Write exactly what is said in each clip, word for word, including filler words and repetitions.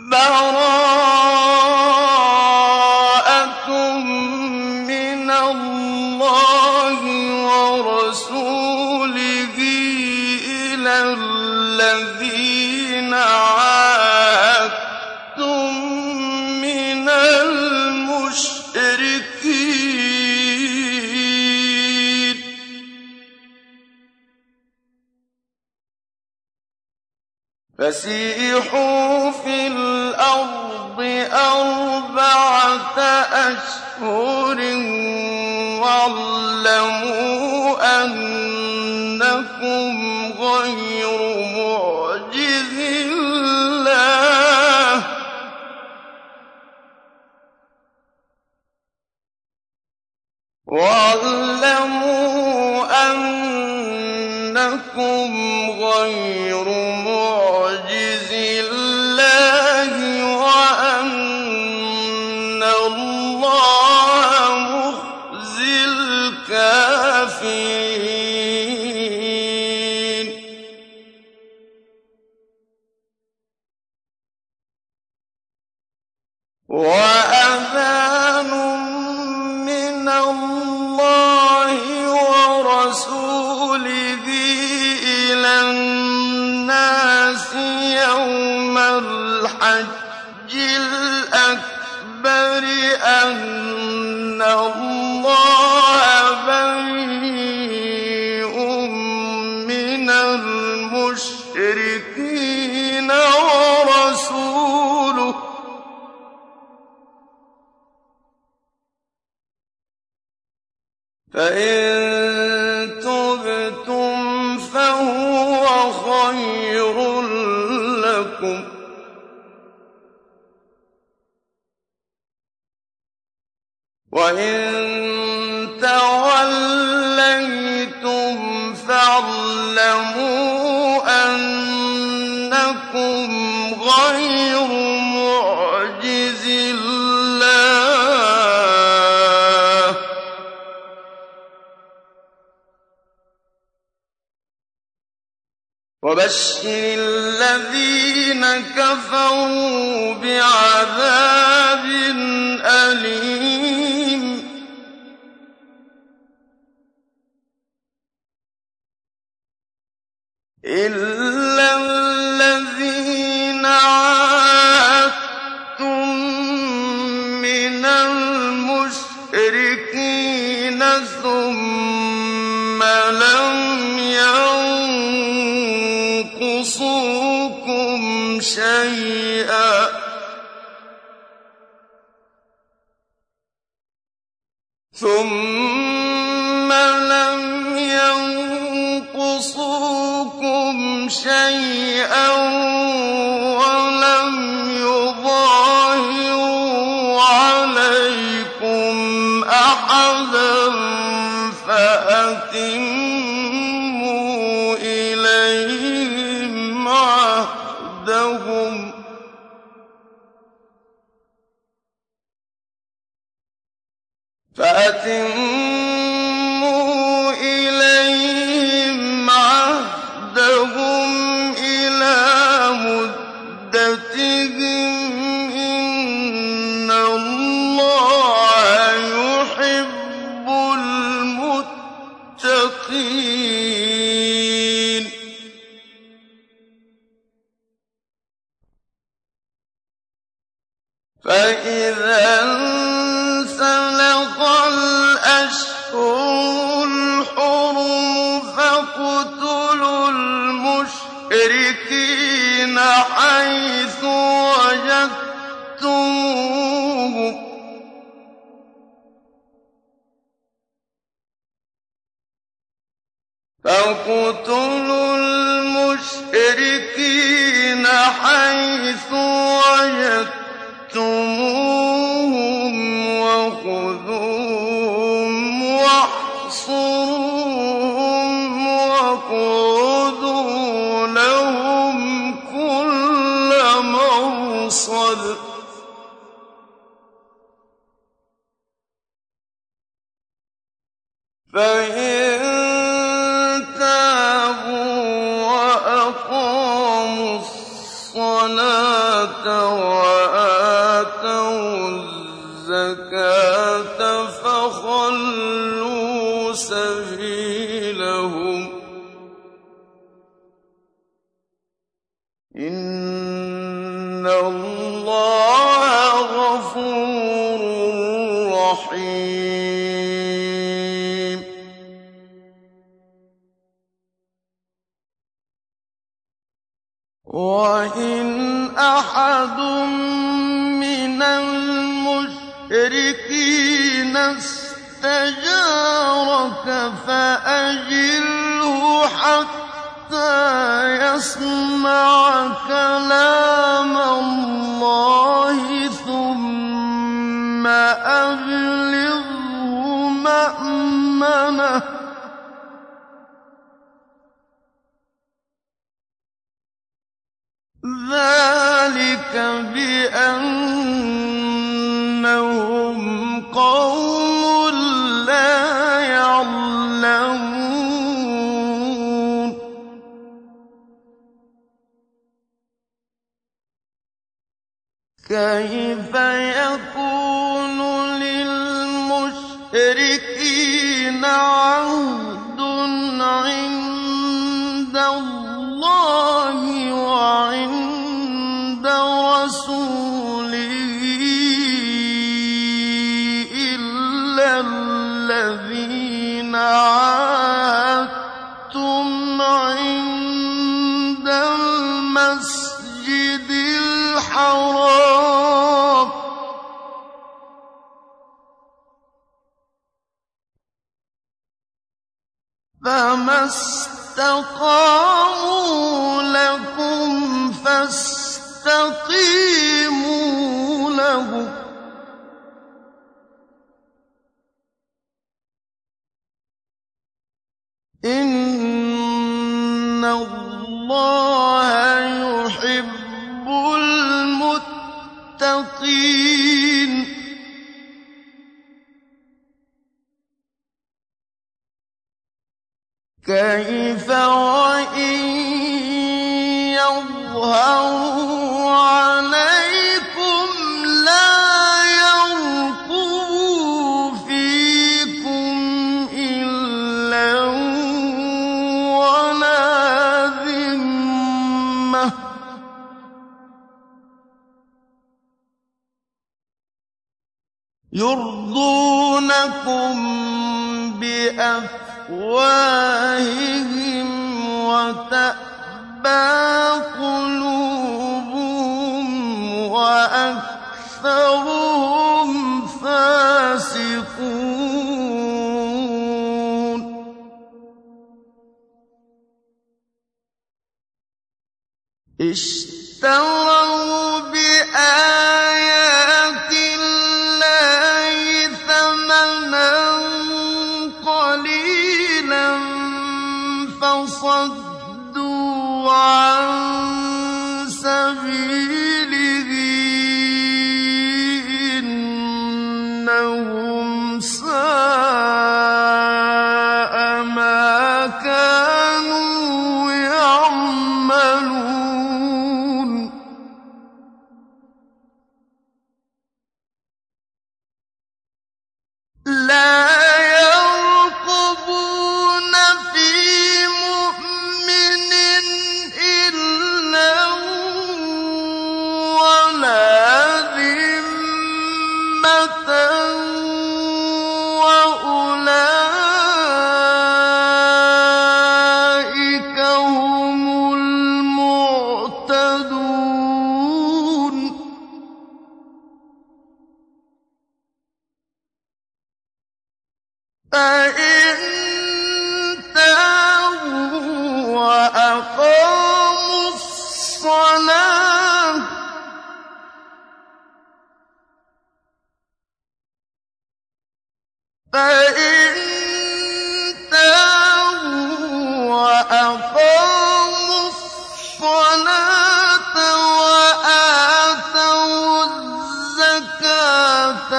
بَرَاءَةٌ مِّنَ اللَّهِ وَرَسُولِهِ إِلَى الَّذِينَ عَاهَدتُّم مِّنَ الْمُشْرِكِينَ ۖ فَسِيحُوا فِي الْأَرْضِ أَرْبَعَةَ أَشْهُرٍ وَاعْلَمُوا أَنَّكُمْ غَيْرُ مُعْجِزِي اللَّهِ ۗ وَاعْلَمُوا أَنَّكُمْ غَيْرُ مُعْجِزِي اللَّهِ وَأَنَّ اللَّهَ مُخْزِي الْكَافِرِينَ. وَأَذَانٌ مِّنَ اللَّهِ وَرَسُولِهِ إِلَى النَّاسِ يَوْمَ الْحَجِّ الْأَكْبَرِ أَنَّ اللَّهَ بَرِيءٌ مِّنَ الْمُشْرِكِينَ وَرَسُولُهُ ۚ فَإِن تُبْتُمْ فَهُوَ خَيْرٌ لَّكُمْ ۖ وَإِن تَوَلَّيْتُمْ فَاعْلَمُوا أَنَّكُمْ غَيْرُ مُعْجِزِي اللَّهِ ۗ وَبَشِّرِ الَّذِينَ كَفَرُوا بِعَذَابٍ أَلِيمٍ. إِلَّا الَّذِينَ عَاهَدتُّم مِّنَ الْمُشْرِكِينَ ثُمَّ لَمْ يَنقُصُوكُمْ شَيْئًا ثُمَّ لَمْ يَنقُصُوكُمْ شَيْئًا وَلَمْ يُظَاهِرُوا عَلَيْكُمْ أَحَدًا فَأَتِمُّوا إِلَيْهِمْ عَهْدَهُمْ ۖ فَأَتِمُّوا إِلَيْهِمْ عَهْدَهُمْ إِلَىٰ مُدَّتِهِمْ ۖ إِنَّ اللَّهَ يُحِبُّ الْمُتَّقِينَ. فَإِذَا انسَلَخَ الْأَشْهُرُ الْحُرُمُ فَاقْتُلُوا الْمُشْرِكِينَ حَيْثُ وَجَدتُّمُوهُمْ فَاقْتُلُوا الْمُشْرِكِينَ حَيْثُ وَجَدتُّمُوهُمْ وَخُذُوهُمْ وَاحْصُرُوهُمْ وَاقْعُدُوا لَهُمْ كُلَّ مَرْصَدٍ ۚ فَإِن تَابُوا وَأَقَامُوا الصَّلَاةَ وَآتَوُا الزَّكَاةَ فَخَلُّوا سَبِيلَهُمْ ۚ إِنَّ اللَّهَ غَفُورٌ رَّحِيمٌ. وَإِنْ أَحَدٌ مِّنَ الْمُشْرِكِينَ اسْتَجَارَكَ فَأَجِرْهُ حَتَّىٰ يَسْمَعَ كَلَامَ اللَّهِ ثُمَّ أَبْلِغْهُ مَأْمَنَهُ ۚ ذَٰلِكَ بِأَنَّهُمْ قَوْمٌ لَّا يَعْلَمُونَ. كَيْفَ يَكُونُ لِلْمُشْرِكِينَ عَهْدٌ عِندَ اللَّهِ وَعِندَ رَسُولِهِ إِلَّا الَّذِينَ عَاهَدتُّمْ عِندَ الْمَسْجِدِ الْحَرَامِ ۖ فَمَا اسْتَقَامُوا لَكُمْ فَاسْتَقِيمُوا لَهُمْ ۚ إِنَّ اللَّهَ يُحِبُّ الْمُتَّقِينَ. كَيْفَ وَإِن يَظْهَرُوا عَلَيْكُمْ لَا يَرْقُبُوا فِيكُمْ إِلًّا وَلَا ذِمَّةً ۚ يُرْضُونَكُم بِأَفْوَاهِهِمْ وَتَأْبَىٰ قُلُوبُهُمْ وَأَكْثَرُهُمْ فَاسِقُونَ. اشْتَرَوْا بِآيَاتِ اللَّهِ ثَمَنًا قَلِيلًا فَصَدُّوا عَن سَبِيلِهِ ۚ إِنَّهُمْ سَاءَ مَا كَانُوا يَعْمَلُونَ. لَا يَرْقُبُونَ فِي مُؤْمِنٍ إِلًّا وَلَا ذِمَّةً ۚ وَأُولَٰئِكَ هُمُ الْمُعْتَدُونَ. فَإِن تَابُوا وَأَقَامُوا الصَّلَاةَ فَإِن تَابُوا وَأَقَامُوا الصَّلَاةَ وَآتَوُا الزَّكَاةَ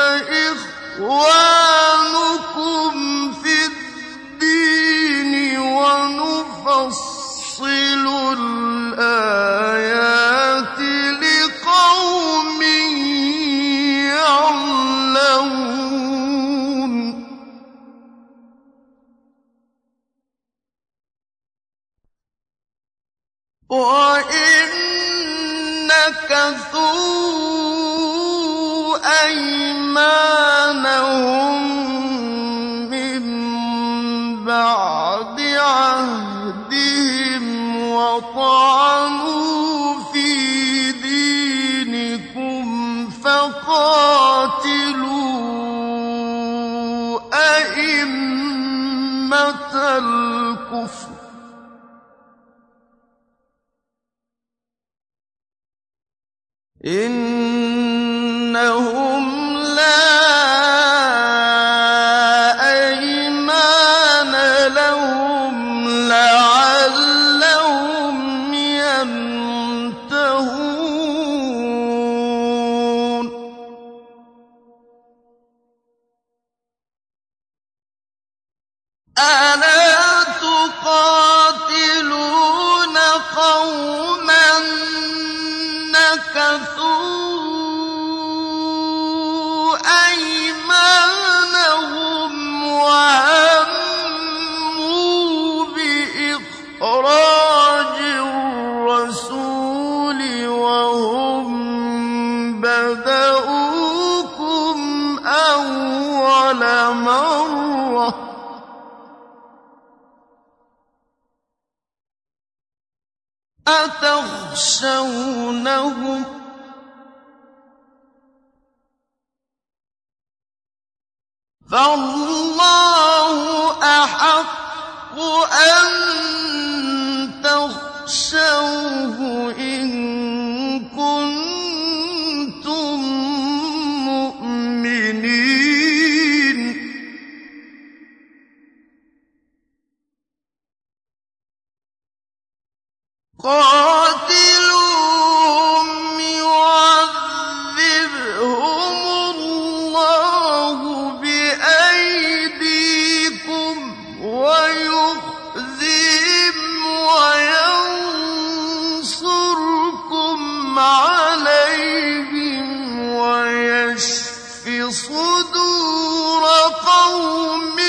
فَإِخْوَانُكُمْ فِي الدِّينِ وَنُفَصِّلُ الْآيَاتِ وَإِن نَّكَثُوا أَيْمَانَهُم مِّن بَعْدِ عَهْدِهِمْ وَطَعَنُوا فِي دِينِكُمْ فَقَاتِلُوا أَئِمَّةَ الْكُفْرِ إِنَّهُمْ لَا أَيْمَانَ لَهُمْ لَعَلَّهُمْ يَنتَهُونَ أَلَا تُقَاتِلُونَ قَوْمًا نَكَثُوا أَيْمَانَهُمْ وَهَمُّوا بِإِخْرَاجِ الرَّسُولِ وَهُم بَدَءُوكُمْ أَوَّلَ مَرَّةٍ أَتَخْشَوْنَهُمْ ۚ فَاللَّهُ أَحَقُّ أَن تَخْشَوْهُ إِن كُنتُم مُّؤْمِنِينَ قَاتِلُوهُمْ يُعَذِّبْهُمُ اللَّهُ بِأَيْدِيكُمْ وَيُخْزِهِمْ وَيَنصُرْكُمْ عَلَيْهِمْ وَيَشْفِ صُدُورَ قَوْمٍ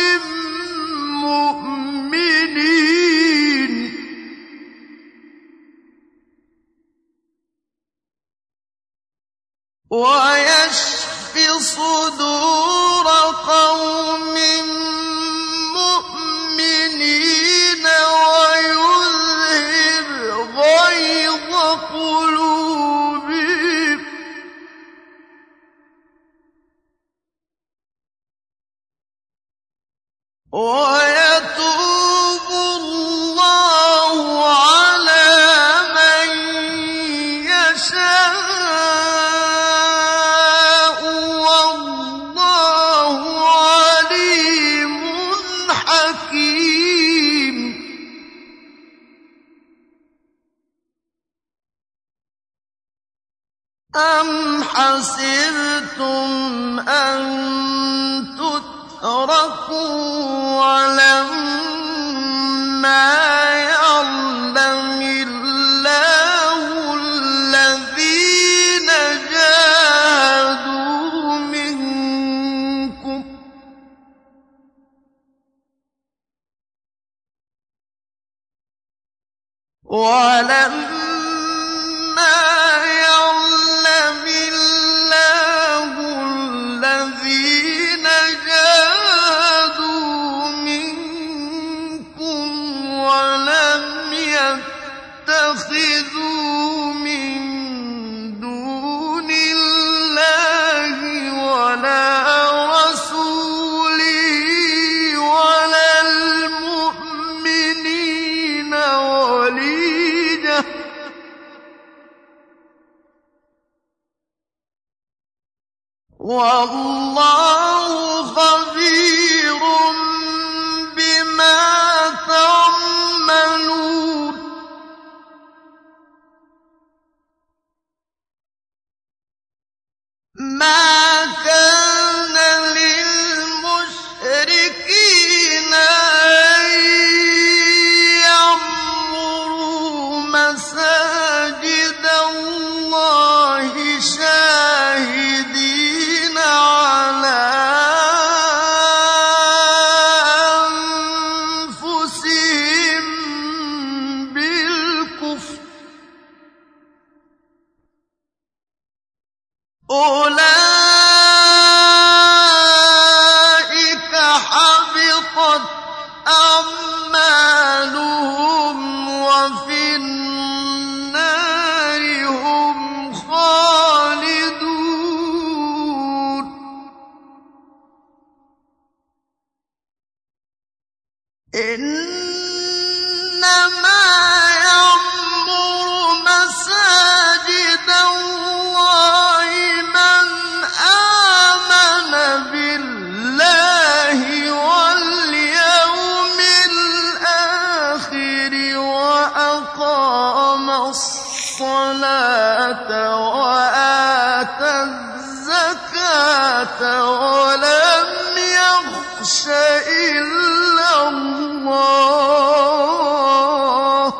مُّؤْمِنِينَ وَيَشْفِ صُدُورَ قَوْمٍ مُّؤْمِنِينَ وَيُذْهِبْ غَيْظَ قُلُوبِهِمْ وَيَتُوبُ اللَّهُ عَلَىٰ مَن يَشَاءُ وَاللَّهُ عَلِيمٌ حَكِيمٌ أَمْ حَسِبْتُمْ أَن تُتْرَكُوا وَلَمَّا يَعْلَمِ اللَّهُ الَّذِينَ جَاهَدُوا مِنكُمْ وَلَمَّا يَعْلَمِ اللَّهُ الَّذِينَ جَاهَدُوا مِنكُمْ وَلَمْ يَتَّخِذُوا مِن دُونِ اللَّهِ وَلَا رَسُولِهِ وَلَا الْمُؤْمِنِينَ وَلِيجَةً ۚ وَاللَّهُ خَبِيرٌ بِمَا تَعْمَلُونَ مَا كَانَ لِلْمُشْرِكِينَ أَن يَعْمُرُوا مَسَاجِدَ اللَّهِ شَاهِدِينَ عَلَىٰ أولئك حبطت أعمالهم وفي النار هم خالدون إنما يعمر مساجد الله من آمن بالله واليوم الآخر وأقام الصلاة وآتى الزكاة ولم يخش إلا الله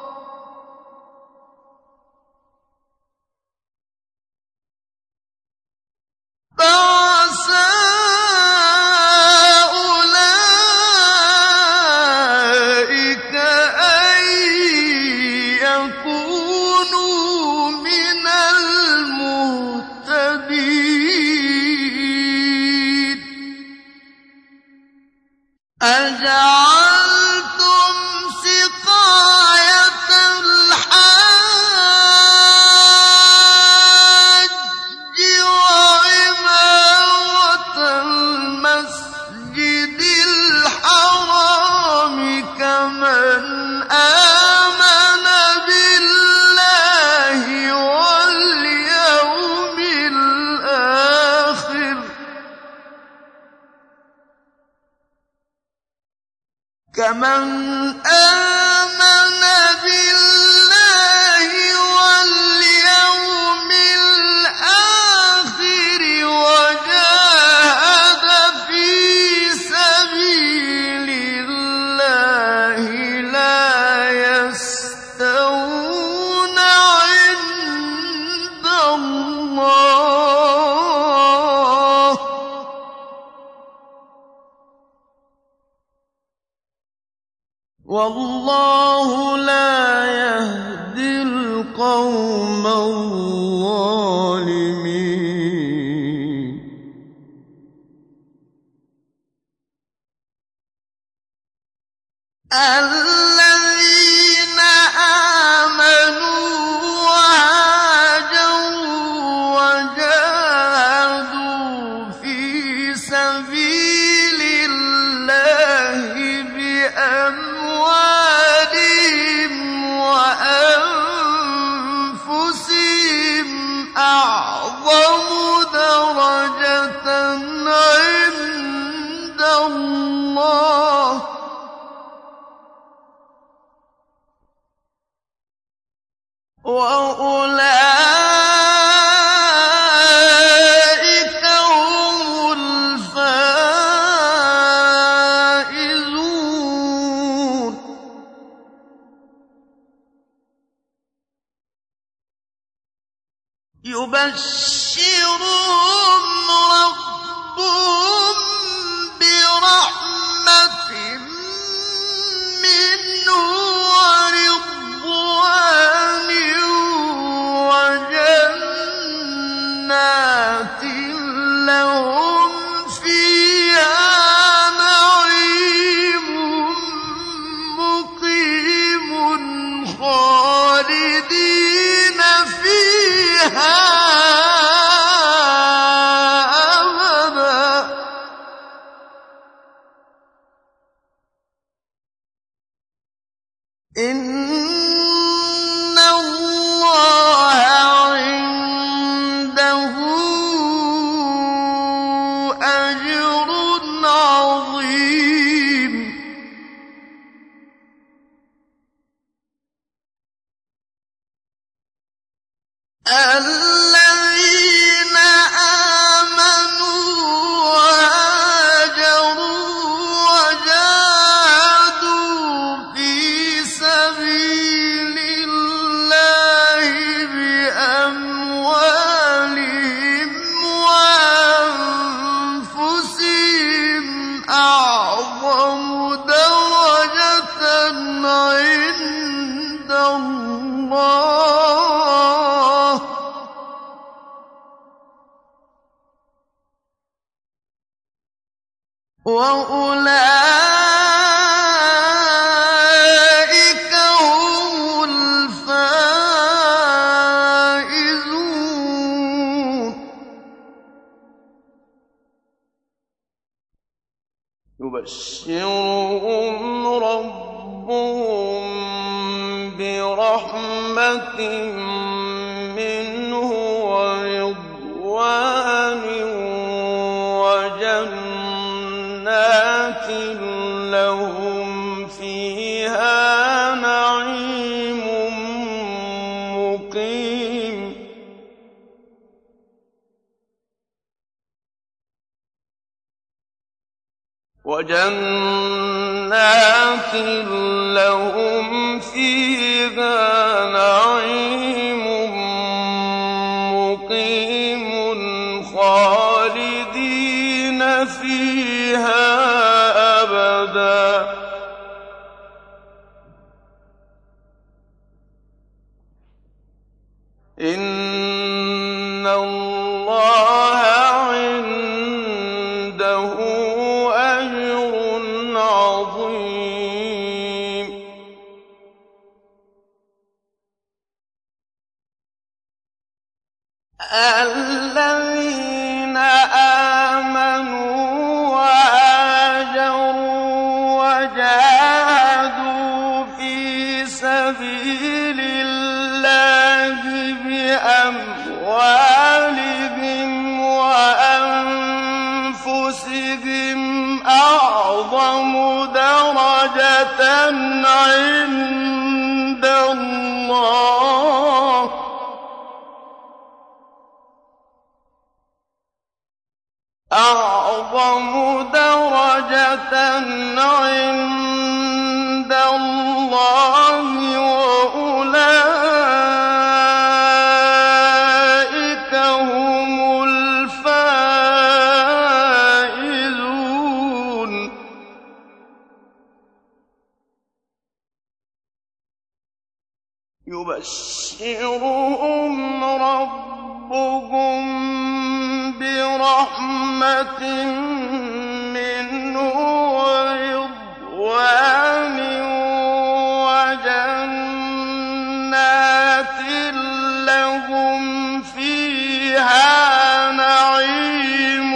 فعسى أولئك أن يكونوا من المهتدين أجعلتم سقاية الحاج وعمارة المسجد الحرام كمن آمن بالله واليوم الآخر كمن آمن بالله واليوم الآخر وجاهد في سبيل الله لا يستوون عند الله والله لا يهدي القوم الظالمين الذين آمنوا وهاجروا وجاهدوا في سبيل الله بأموالهم وأنفسهم أعظم درجة عند الله وأولئك هم الفائزون يبشرهم ربهم برحمة منه ورضوان وجنات لهم فيها نعيم مقيم خالدين فيها أبدا وَأُولَٰئِكَ هُمُ الْفَائِزُونَ يُبَشِّرُهُمْ رَبُّهُم بِرَحْمَةٍ مِّنْهُ وَرِضْوَانٍ وَجَنَّاتٍ لَّهُمْ فِيهَا نَعِيمٌ مُّقِيمٌ وَجَنَّاتٍ لَّهُمْ فِيهَا نَعِيمٌ مُّقِيمٌ خَالِدِينَ فِيهَا أَبَدًا ۚ إِنَّ اللَّهَ عِندَهُ أَجْرٌ عَظِيمٌ الَّذِينَ آمَنُوا وَهَاجَرُوا وَجَاهَدُوا فِي سَبِيلِ اللَّهِ بِأَمْوَالِهِمْ وَأَنفُسِهِمْ أَعْظَمُ دَرَجَةً عِندَ اللَّهِ أَعْظَمُ دَرَجَةً عِندَ اللَّهِ وَأُولَٰئِكَ هُمُ الْفَائِزُونَ يُبَشِّرُهُمْ رَبُّهُم بِرَحْمَةٍ مِّنْهُ وَرِضْوَانٍ وَجَنَّاتٍ لَّهُمْ فِيهَا نَعِيمٌ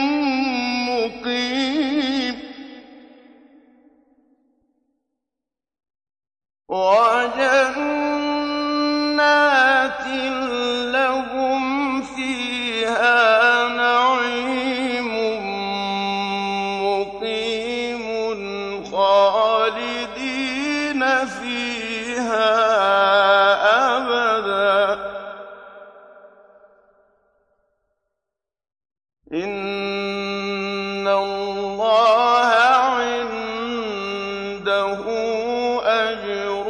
مُّقِيمٌ وَجَنَّاتٍ لَّهُمْ فِيهَا نَعِيمٌ مُّقِيمٌ خَالِدِينَ فِيهَا أَبَدًا ۚ إِنَّ اللَّهَ عِندَهُ أَجْرٌ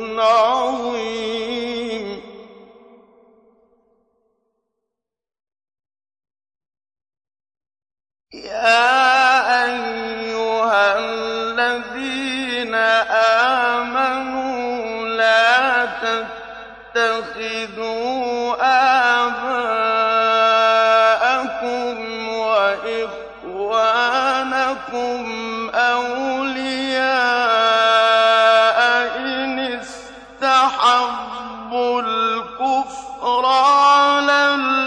عَظِيمٌ يَا أَيُّهَا الَّذِينَ آمَنُوا لَا تَتَّخِذُوا آبَاءَكُمْ وَإِخْوَانَكُمْ أَوْلِيَاءَ إِنِ اسْتَحَبُّوا الْكُفْرَ عَلَى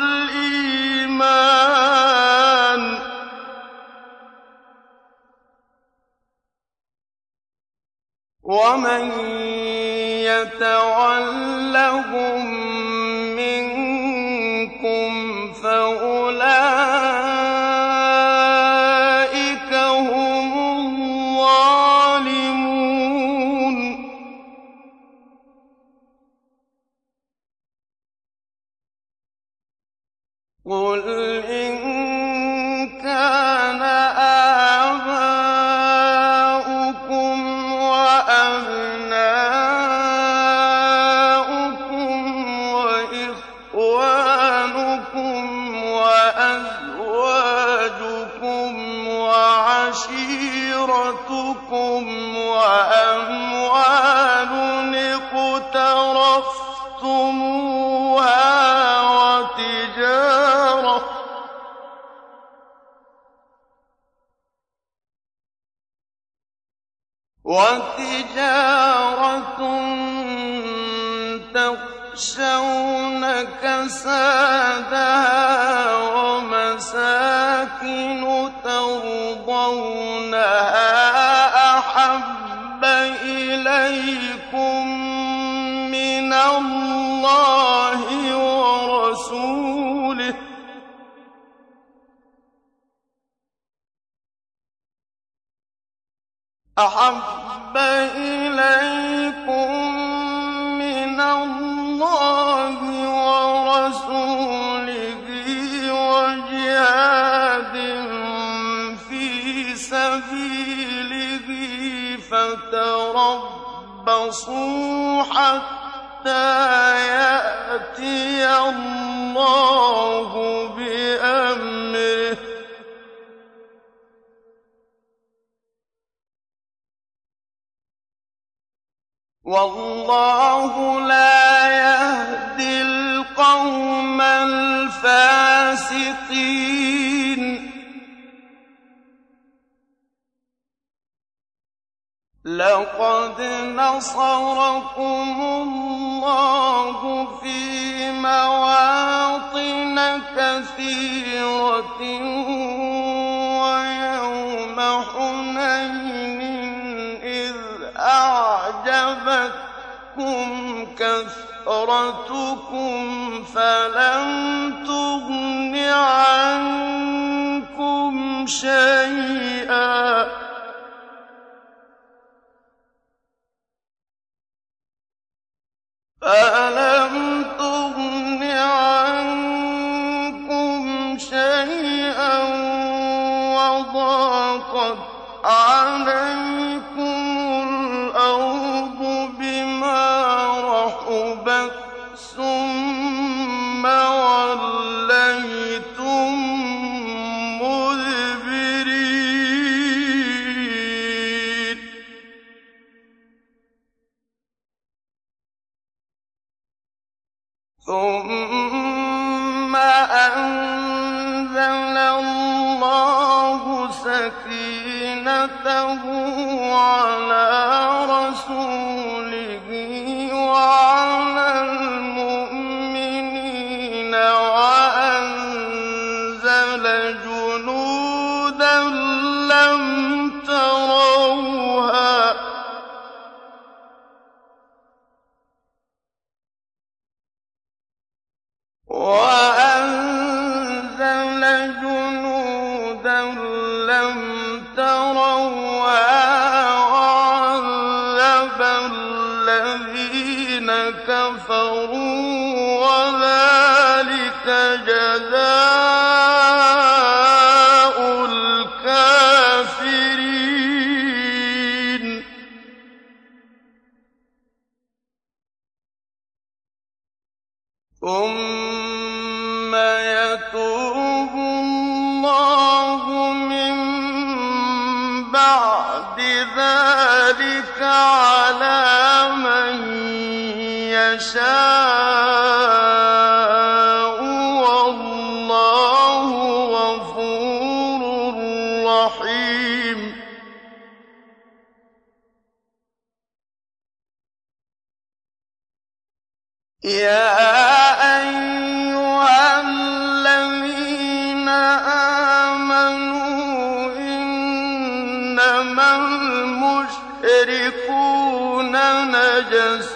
الْإِيمَانِ ۚ وَمَن يَتَوَلَّهُم مِّنكُمْ فَأُولَٰئِكَ هُمُ الظَّالِمُونَ قُلْ إِن كَانَ آبَاؤُكُمْ وَأَبْنَاؤُكُمْ وَإِخْوَانُكُمْ وَأَزْوَاجُكُمْ وَعَشِيرَتُكُمْ وَأَمْوَالٌ اقْتَرَفْتُمُوهَا وَتِجَارَةٌ وَتِجَارَةٌ تَخْشَوْنَ كَسَادَهَا وَمَسَاكِنُ تَرْضَوْنَهَا أَحَبَّ إِلَيْكُم مِّنَ اللَّهِ وَرَسُولِهِ أَحَبَّ إِلَيْكُم مِّنَ اللَّهِ وَرَسُولِهِ وَجِهَادٍ فِي سَبِيلِهِ فَتَرَبَّصُوا حَتَّىٰ يَأْتِيَ اللَّهُ بِأَمْرِهِ ۗ وَاللَّهُ لَا يَهْدِي الْقَوْمَ الْفَاسِقِينَ لَقَدْ نَصَرَكُمُ اللَّهُ فِي مَوَاطِنَ كَثِيرَةٍ وَيَوْمَ حُنَيْنٍ إِذْ أَعْجَبَتْكُمْ كَثْرَتُكُمْ فَلَمْ تُغْنِ عَنكُمْ شَيْئًا فَلَمْ تُغْنِ عَنكُمْ شَيْئًا وَضَاقَتْ عَلَيْكُمُ الْأَرْضُ بِمَا رَحُبَتْ ثُمَّ وَلَّيْتُم مُّدْبِرِينَ ثُمَّ أَنزَلَ اللَّهُ سَكِينَتَهُ عَلَىٰ رَسُولِهِ وَعَلَى الْمُؤْمِنِينَ وَأَنزَلَ جُنُودًا لَّمْ تَرَوْهَا ۚ وَأَنزَلَ جُنُودًا لَّمْ تَرَوْهَا وَعَذَّبَ الَّذِينَ كَفَرُوا ۚ وَذَٰلِكَ جَزَاءُ الْكَافِرِينَ ثُمَّ يَتُوبُ اللَّهُ مِن بَعْدِ ذَٰلِكَ عَلَىٰ مَن يَشَاءُ ۗ وَاللَّهُ غَفُورٌ رَّحِيمٌ يَا أَيُّهَا الَّذِينَ آمَنُوا إِنَّمَا الْمُشْرِكُونَ نَجَسٌ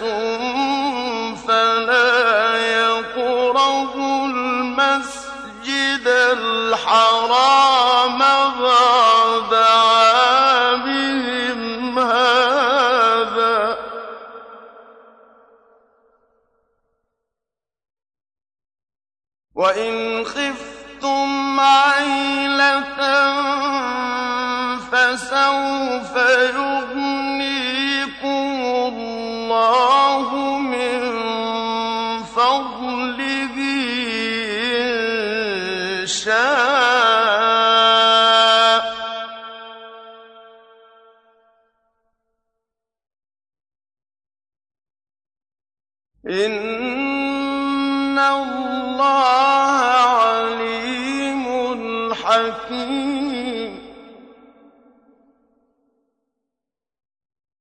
فَلَا يَقْرَبُوا الْمَسْجِدَ الْحَرَامَ بَعْدَ عَامِهِمْ هَٰذَا ۚ وَإِنْ خِفْتُمْ عَيْلَةً فَسَوْفَ يُغْنِيكُمُ اللَّهُ مِن فَضْلِهِ إِن شَاءَ ۚ إِنَّ اللَّهَ عَلِيمٌ حَكِيمٌ. حكيم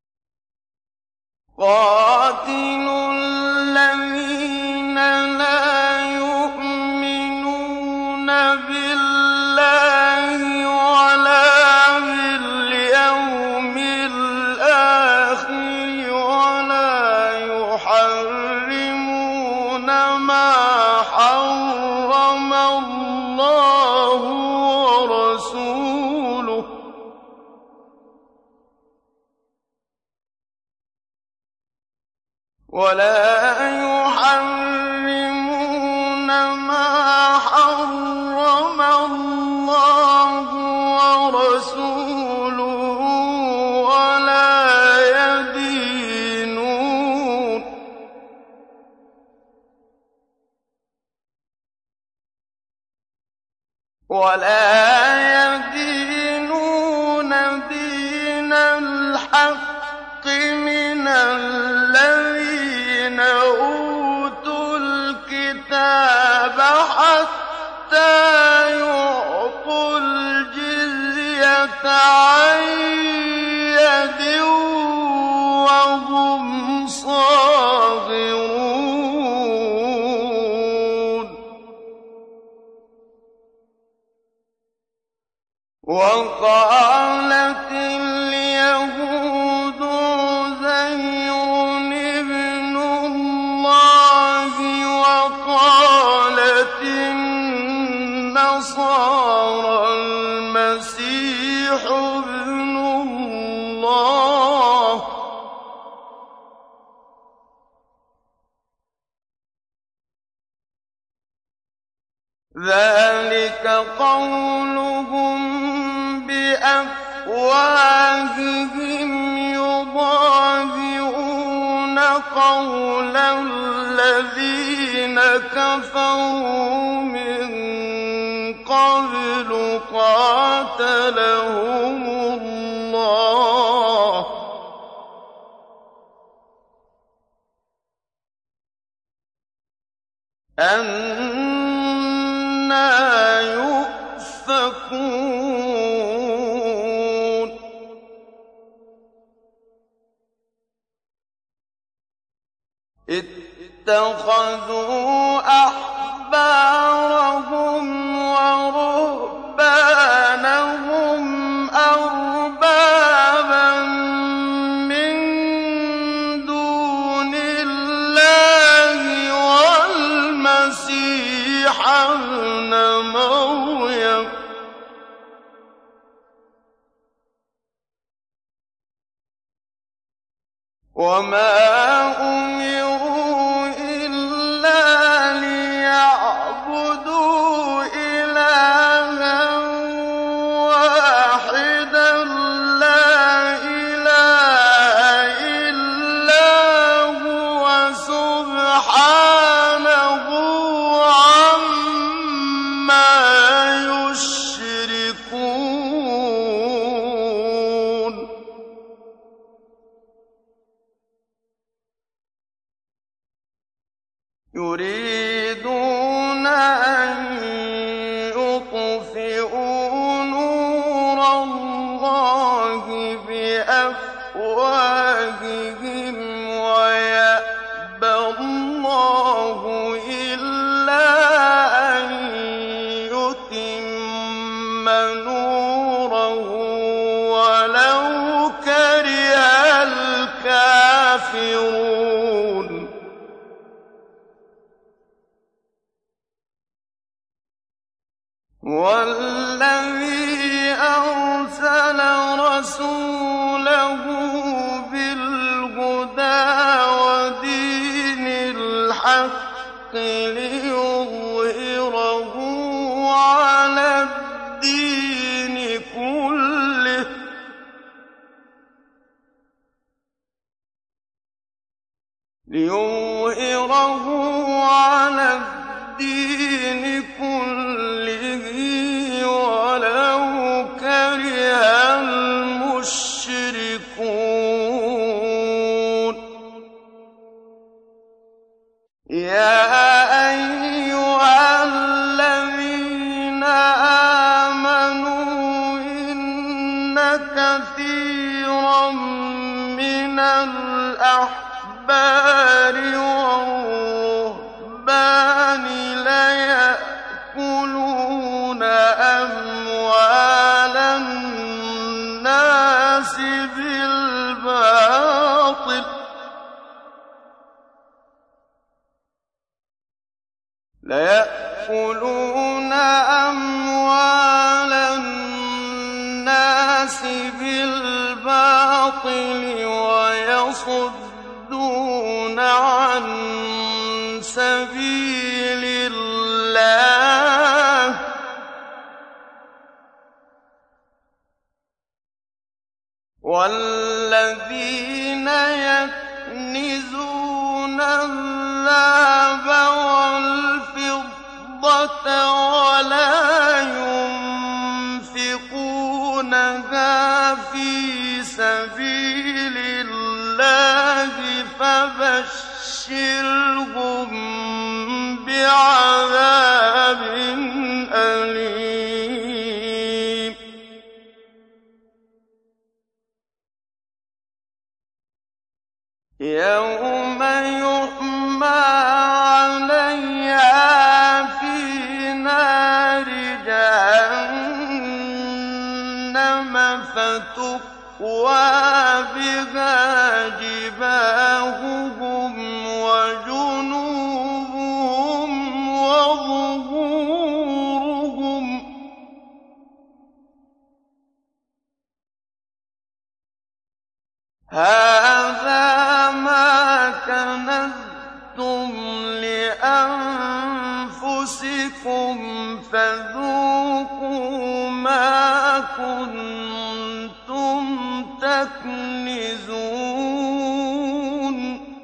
بِاللَّهِ وَلَا بِالْيَوْمِ الْآخِرِ وَلَا يُحَرِّمُونَ مَا حَرَّمَ اللَّهُ وَرَسُولُهُ وَلَا يُحَرِّمُونَ مَا حَرَّمَ اللَّهُ وَرَسُولُهُ وَلَا يَدِينُونَ وَلَا يَدِينُونَ دِينَ الْحَقِّ مِنَ الَّذِينَ أُوتُوا الْكِتَابَ حَتَّىٰ يُعْطُوا الْجِزْيَةَ عَن يَدٍ وَهُمْ صَاغِرُونَ وَقَالَتِ الْيَهُودُ عُزَيْرٌ ابْنُ اللَّهِ وَقَالَتِ النَّصَارَى الْمَسِيحُ ابْنُ اللَّهِ ۖ ذَٰلِكَ قَوْلُهُم بِأَفْوَاهِهِمْ يُضَاهِئُونَ قَوْلَ الَّذِينَ كَفَرُوا مِن قَبْلُ قَاتَلَهُمُ اللَّهُ ۚ أَنَّىٰ يُؤْفَكُونَ اتَّخَذُوا أَحْبَارَهُمْ وَرُهْبَانَهُمْ أَرْبَابًا مِّن دُونِ اللَّهِ وَالْمَسِيحَ ابْنَ مَرْيَمَ ۚ وَمَا أُمِرُوا إِلَّا لِيَعْبُدُوا إِلَٰهًا وَاحِدًا لَّا إِلَٰهَ إِلَّا هُوَ سُبْحَانَهُ عَمَّا يُشْرِكُونَ يُرِيدُونَ أَن يُطْفِئُوا نُورَ اللَّهِ بِأَفْوَاهِهِمْ وَيَأْبَى اللَّهُ إِلَّا أَن يُتِمَّ نُورَهُ وَلَوْ كَرِهَ الْكَافِرُونَ وَالَّذِي أَرْسَلَ رَسُولَهُ بِالْهُدَىٰ وَدِينِ الْحَقِّ لِيُظْهِرَهُ عَلَى الدِّينِ كُلِّهِ لِيُظْهِرَهُ عَلَى الدِّينِ كُلِّهِ وَلَوْ كَرِهَ الْمُشْرِكُونَ يَا أَيُّهَا الَّذِينَ آمَنُوا إِنَّ كَثِيرًا مِّنَ الْأَحْبَارِ وَالرُّهْبَانِ لَيَأْكُلُونَ يَأْكُلُونَ أَمْوَالَ النَّاسِ بِالْبَاطِلِ وَيَصُدُّونَ عَن سَبِيلِ اللَّهِ ۗ وَالَّذِينَ يَكْنِزُونَ الذَّهَبَ وَالْفِضَّةَ وَلَا يُنفِقُونَهَا فِي سَبِيلِ اللَّهِ فَبَشِّرْهُم بِعَذَابٍ أَلِيمٍ. يَوْمَ يُحْمَىٰ عَلَيْهَا فِي نَارِ جَهَنَّمَ فَتُكْوَىٰ بِهَا جِبَاهُهُمْ وَجُنُوبُهُمْ وَظُهُورُهُمْ ۖ هَٰذَا مَا كَنَزْتُمْ لِأَنفُسِكُمْ فَذُوقُوا مَا كُنتُمْ تَكْنِزُونَ.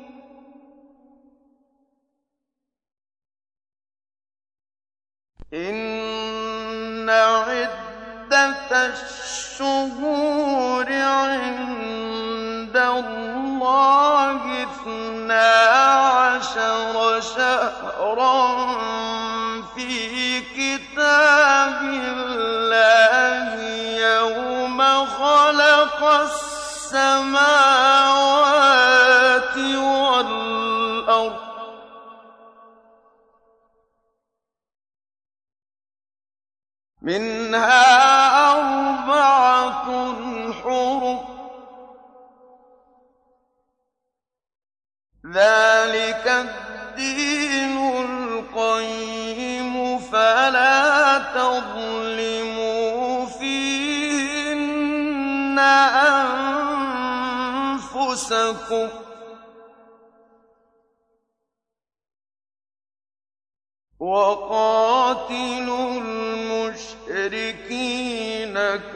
إِنَّ عِدَّةَ الشُّهُورِ عِندَ اللَّهِ اثْنَا عَشَرَ شَهْرًا فِي كِتَابِ اللَّهِ يَوْمَ خَلَقَ السَّمَاوَاتِ وَالْأَرْضَ ۚ مِنْهَا أَرْبَعَةٌ حُرُمٌ ۚ ذَٰلِكَ الدِّينُ الْقَيِّمُ ۚ فَلَا تَظْلِمُوا فِيهِنَّ أَنفُسَكُمْ ۚ وَقَاتِلُوا الْمُشْرِكِينَ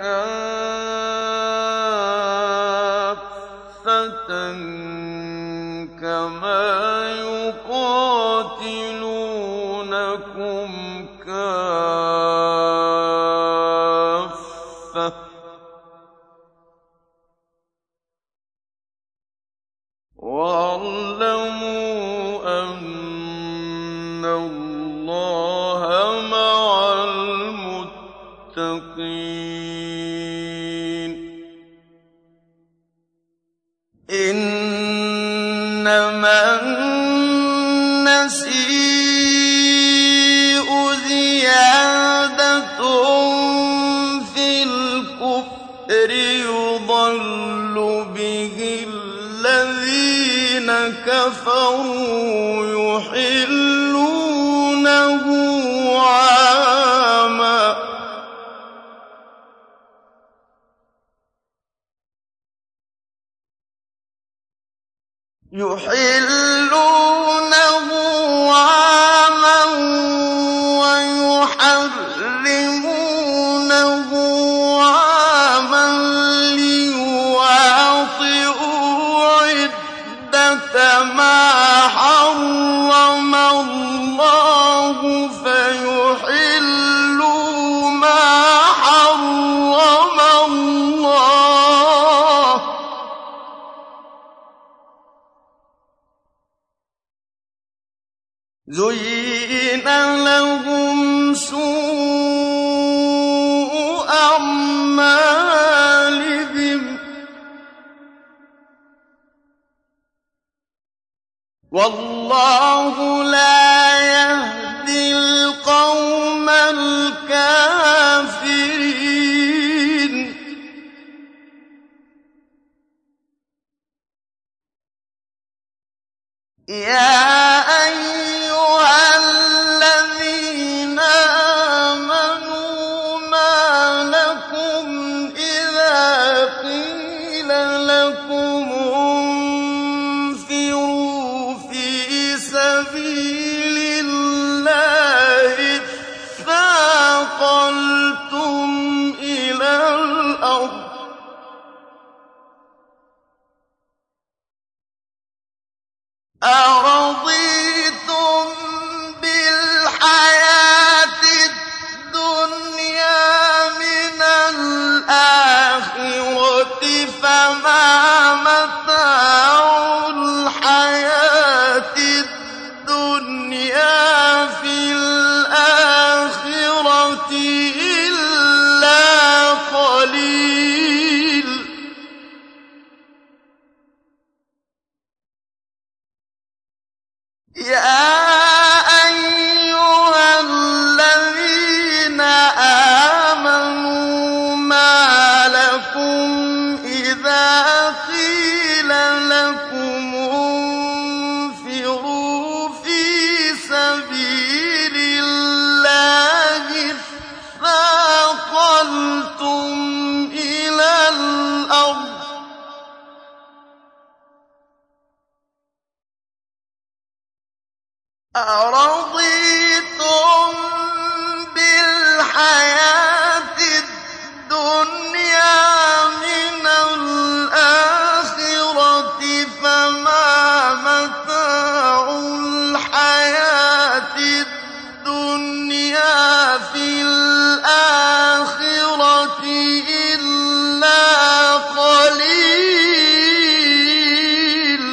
كَافَّةً كَمَا يُقَاتِلُونَكُمْ كَافَّةً ۚ وَاعْلَمُوا أَنَّ اللَّهَ مَعَ الْمُتَّقِينَ. إِنَّمَا النَّسِيءُ زِيَادَةٌ فِي الْكُفْرِ يُضَلُّ بِهِ الَّذِينَ كَفَرُوا يُحِلُّونَهُ عَامًا يُحِلُّونَهُ عَامًا وَيُحَرِّمُونَهُ عَامًا لِّيُوَاطِئُوا عِدَّةَ مَا حَرَّمَ اللَّهُ فَيُحِلُّوا مَا حَرَّمَ اللَّهُ ۚ زُيِّنَ لَهُمْ سُوءُ أَعْمَالِهِمْ ۗ وَاللَّهُ لَا يَهْدِي الْقَوْمَ الْكَافِرِينَ. يَا أَيُّهَا الَّذِينَ أَرَضِيتُم بِالْحَيَاةِ الدُّنْيَا مِنَ الْآخِرَةِ فَمَا مَتَاعُ الْحَيَاةِ الدُّنْيَا فِي الْآخِرَةِ إِلَّا قَلِيلٌ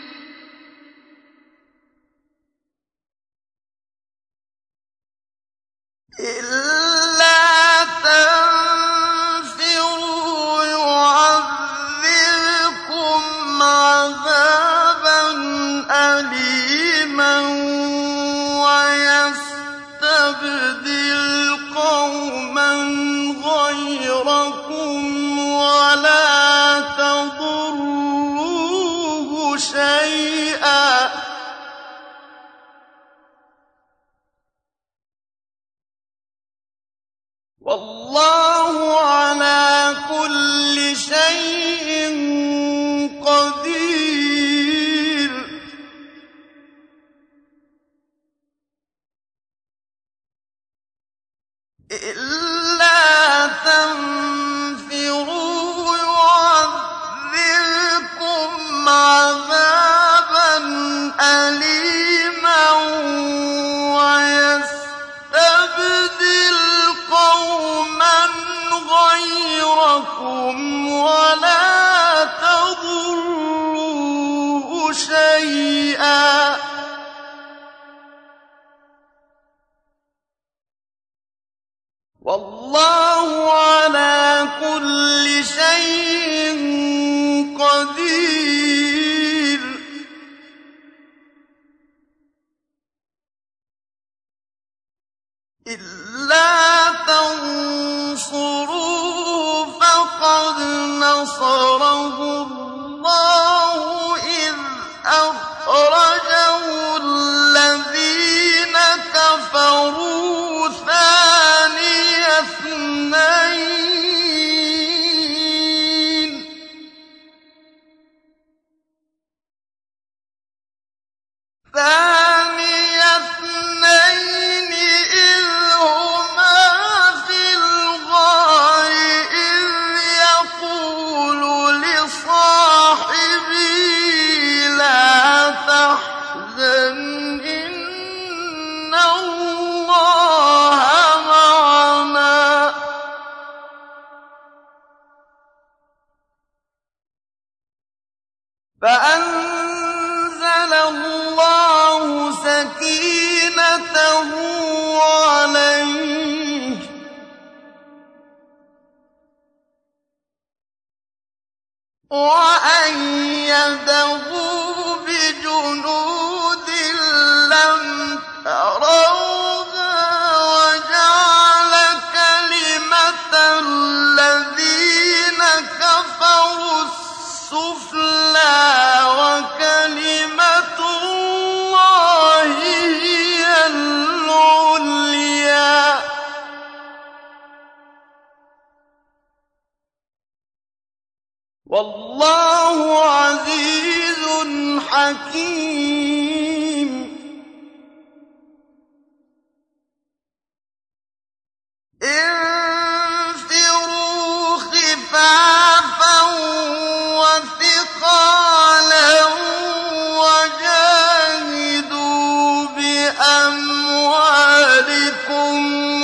إِلَّا تَنفِرُوا يُعَذِّبْكُمْ عَذَابًا أَلِيمًا وَيَسْتَبْدِلْ قَوْمًا غَيْرَكُمْ وَلَا تَضُرُّوهُ شَيْئًا ۗ وَاللَّهُ عَلَىٰ كُلِّ شَيْءٍ قَدِيرٌ إِلَّا تَنفِرُوا يُعَذِّبْكُمْ عَذَابًا أَلِيمًا وَيَسْتَبْدِلْ قَوْمًا غَيْرَكُمْ وَلَا تَضُرُّوهُ شَيْئًا ۗ وَاللَّهُ عَلَىٰ كُلِّ شَيْءٍ قَدِيرٌ إِلَّا تَنصُرُوهُ فَقَدْ نَصَرَهُ اللَّهُ إِذْ أَخْرَجَهُ الَّذِينَ كَفَرُوا ثَانِيَ اثْنَيْنِ ثَانِيَ اثْنَيْنِ إِذْ هُمَا فِي الْغَارِ إِذْ يَقُولُ لِصَاحِبِهِ لَا تَحْزَنْ إِنَّ اللَّهَ مَعَنَا ۖ فَأَنزَلَ اللَّهُ سَكِينَتَهُ عَلَيْهِ وَأَيَّدَهُ بِجُنُودٍ لَّمْ تَرَوْهَا وَجَعَلَ كَلِمَةَ الَّذِينَ كَفَرُوا السُّفْلَىٰ وَكَلِمَةُ اللَّهِ هِيَ الْعُلْيَا ۗ وَاللَّهُ عَزِيزٌ حَكِيمٌ انفِرُوا خِفَافًا وَثِقَالًا وَجَاهِدُوا بِأَمْوَالِكُمْ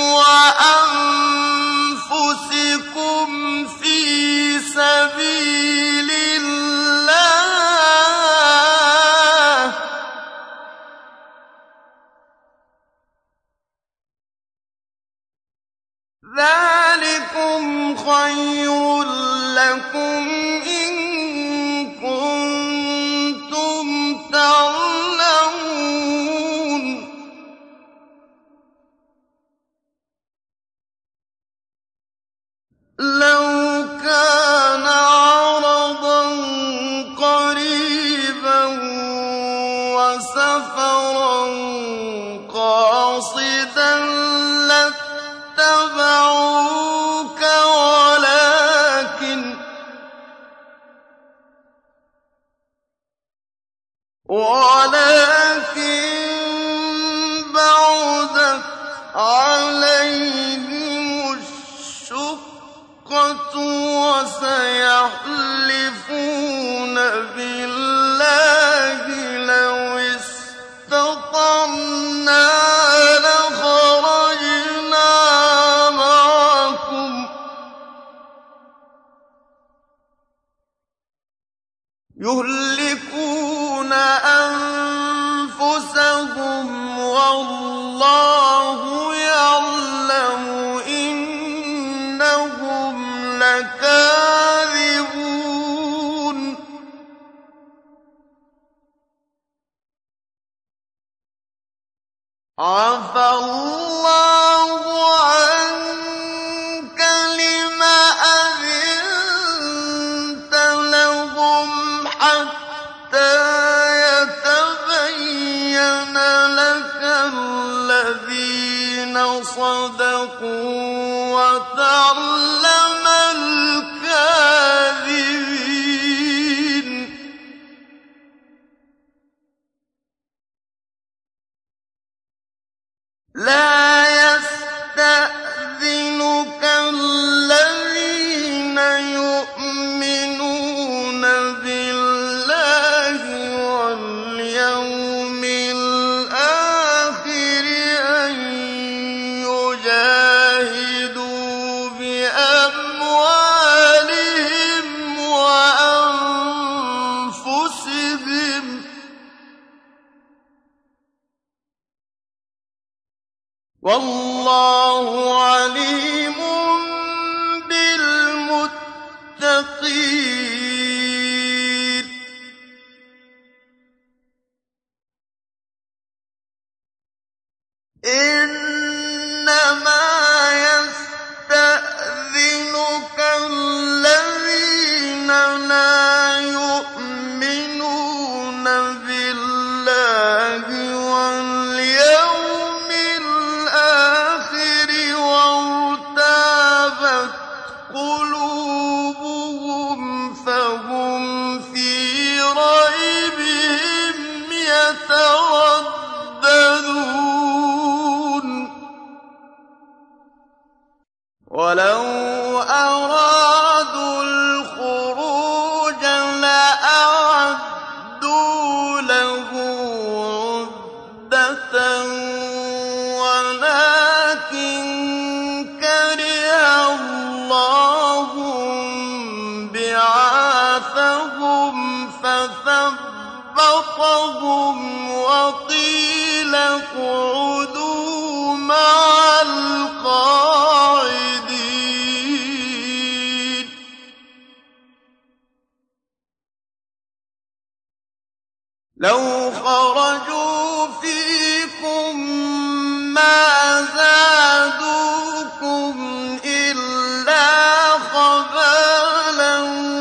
وَأَنفُسِكُمْ فِي سَبِيلِ اللَّهِ ۚ ذَٰلِكُمْ خَيْرٌ لَّكُمْ إِن كُنتُمْ تَعْلَمُونَ لَوْ كَانَ عَرَضًا قَرِيبًا وَسَفَرًا قَاصِدًا لَّاتَّبَعُوكَ يهلكون أنفسهم والله يعلم إنهم لكاذبون عفى الله عنك لم أذنت لهم حتى يتبين لك الذين صدقوا وتعلم الكاذبين لا يستأذنك الذين يؤمنون بالله واليوم الآخر أن يجاهدوا بأموالهم وأنفسهم والله عليم بالمتقين إنما يستأذنك الذين لا يؤمنون بالله واليوم الآخر وارتابت قلوبهم فهم في ريبهم يترددون ولو أرادوا الخروج لأعدوا له عدة ولكن كره الله بعاثهم فثبطهم وقيل اقعدوا مع القاعدين لو خرجوا فيكم ما زادوكم إلا خبالا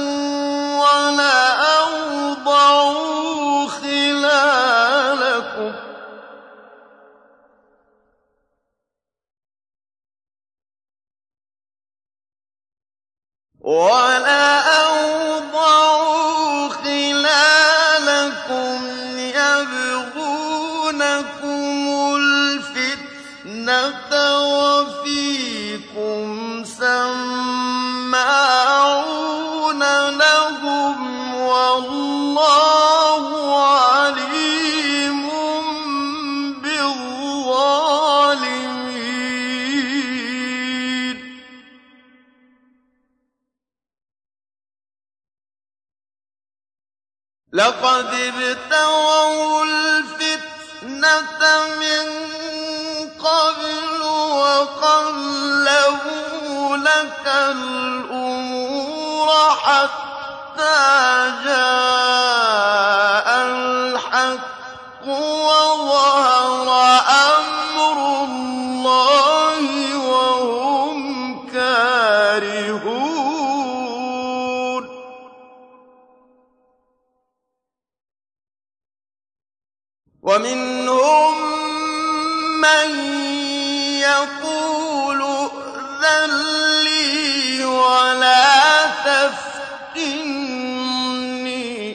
ولأوضعوا خلالكم ولأوضعوا خلالكم يبغونكم الفتنة وفيكم سماعون لهم والله عليم بالظالمين لقد ابتغوا الفتنة من قبل وقلبوا لك الأمور حتى جاء الحق وظهر أمر الله وهم كارهون ومنهم من يقول ائذن لي ولا تفتني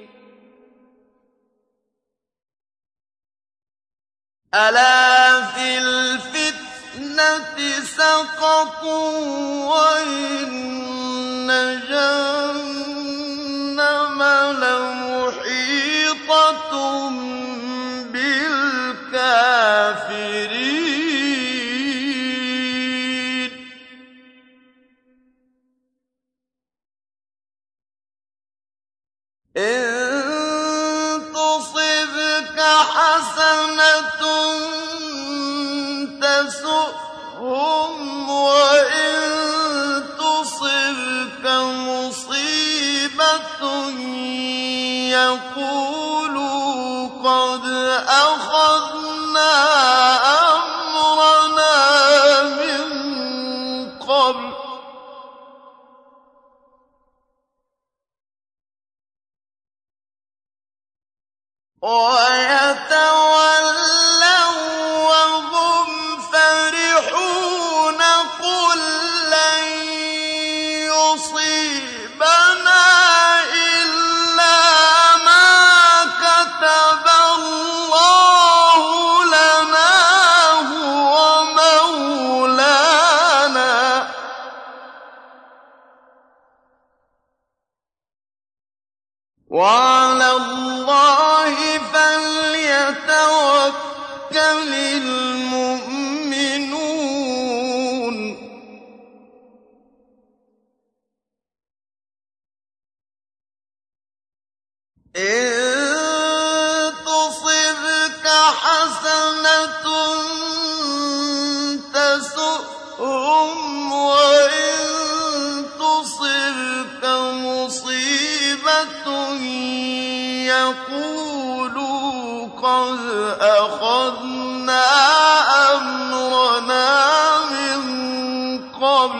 ألا في الفتنة سقطوا وإن جهنم لمحيطة بالكافرين إن وَيَتَوَلَّوا وَّهُمْ فَرِحُونَ قُل لَّن يُصِيبَنَا إِلَّا مَا كَتَبَ اللَّهُ لَنَا هُوَ مَوْلَانَا ۚ وَعَلَى اللَّهِ فَلْيَتَوَكَّلِ الْمُؤْمِنُونَ. إِن تُصِبْكَ حَسَنَةٌ تَسُؤْهُمْ وَإِن تُصِبْكَ مُصِيبَةٌ يَقُولُوا قَدْ أَخَذْنَا أَمْرَنَا مِن قَبْلُ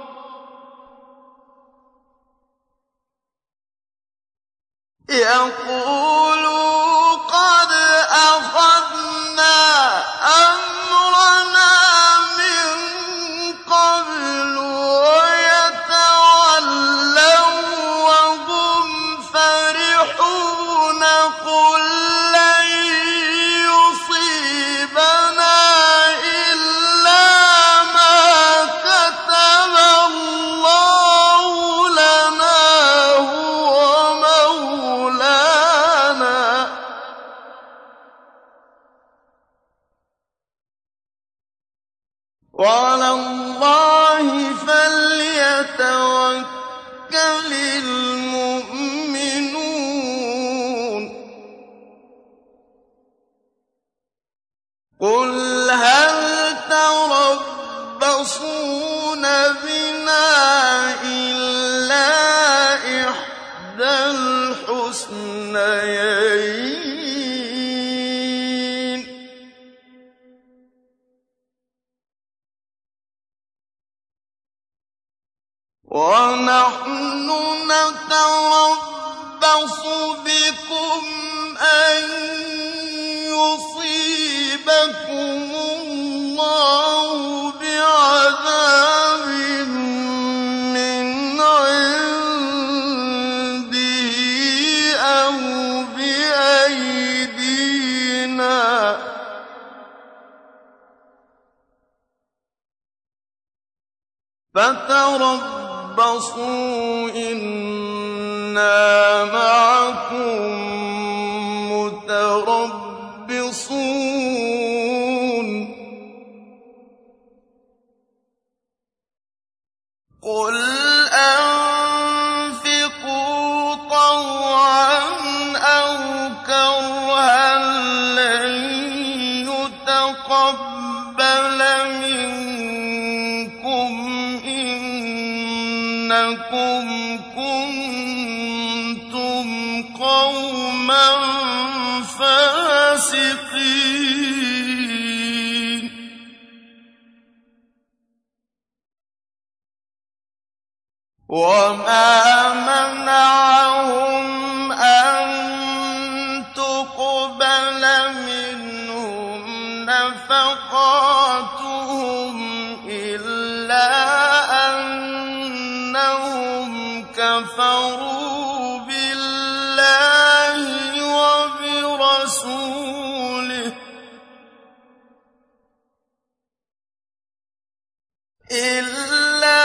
يَقُولُوا قَدْ أَخَذْنَا أَمْرَنَا مِن قَبْلُ وَيَتَوَلَّوا وَّهُمْ فَرِحُونَ قُل لَّن يُصِيبَنَا إِلَّا مَا كَتَبَ اللَّهُ لَنَا هُوَ مَوْلَانَا ۚ وَعَلَى اللَّهِ فَلْيَتَوَكَّلِ الْمُؤْمِنُونَ. قُلْ هَلْ تَرَبَّصُونَ بِنَا إِلَّا إِحْدَى الْحُسْنَيَيْنِ ۖ وَنَحْنُ نَتَرَبَّصُ بِكُمْ أَن يُصِيبَكُمُ اللَّهُ بِعَذَابٍ مِّنْ عِندِهِ أَوْ بِأَيْدِينَا ۖ فَتَرَبَّصُوا إِنَّا مَعَكُم مُّتَرَبِّصُونَ. قُلْ أَنفِقُوا طَوْعًا أَوْ كَرْهًا لَّن يُتَقَبَّلَ مِنكُمْ إِنَّكُمْ كُنتُمْ قَوْمًا فَاسِقِينَ. وَمَا مَنَعَهُمْ أَن تُقْبَلَ مِنْهُمْ نَفَقَاتُهُمْ إِلَّا أَنَّهُمْ كَفَرُوا بِاللَّهِ وَبِرَسُولِهِ إِلَّا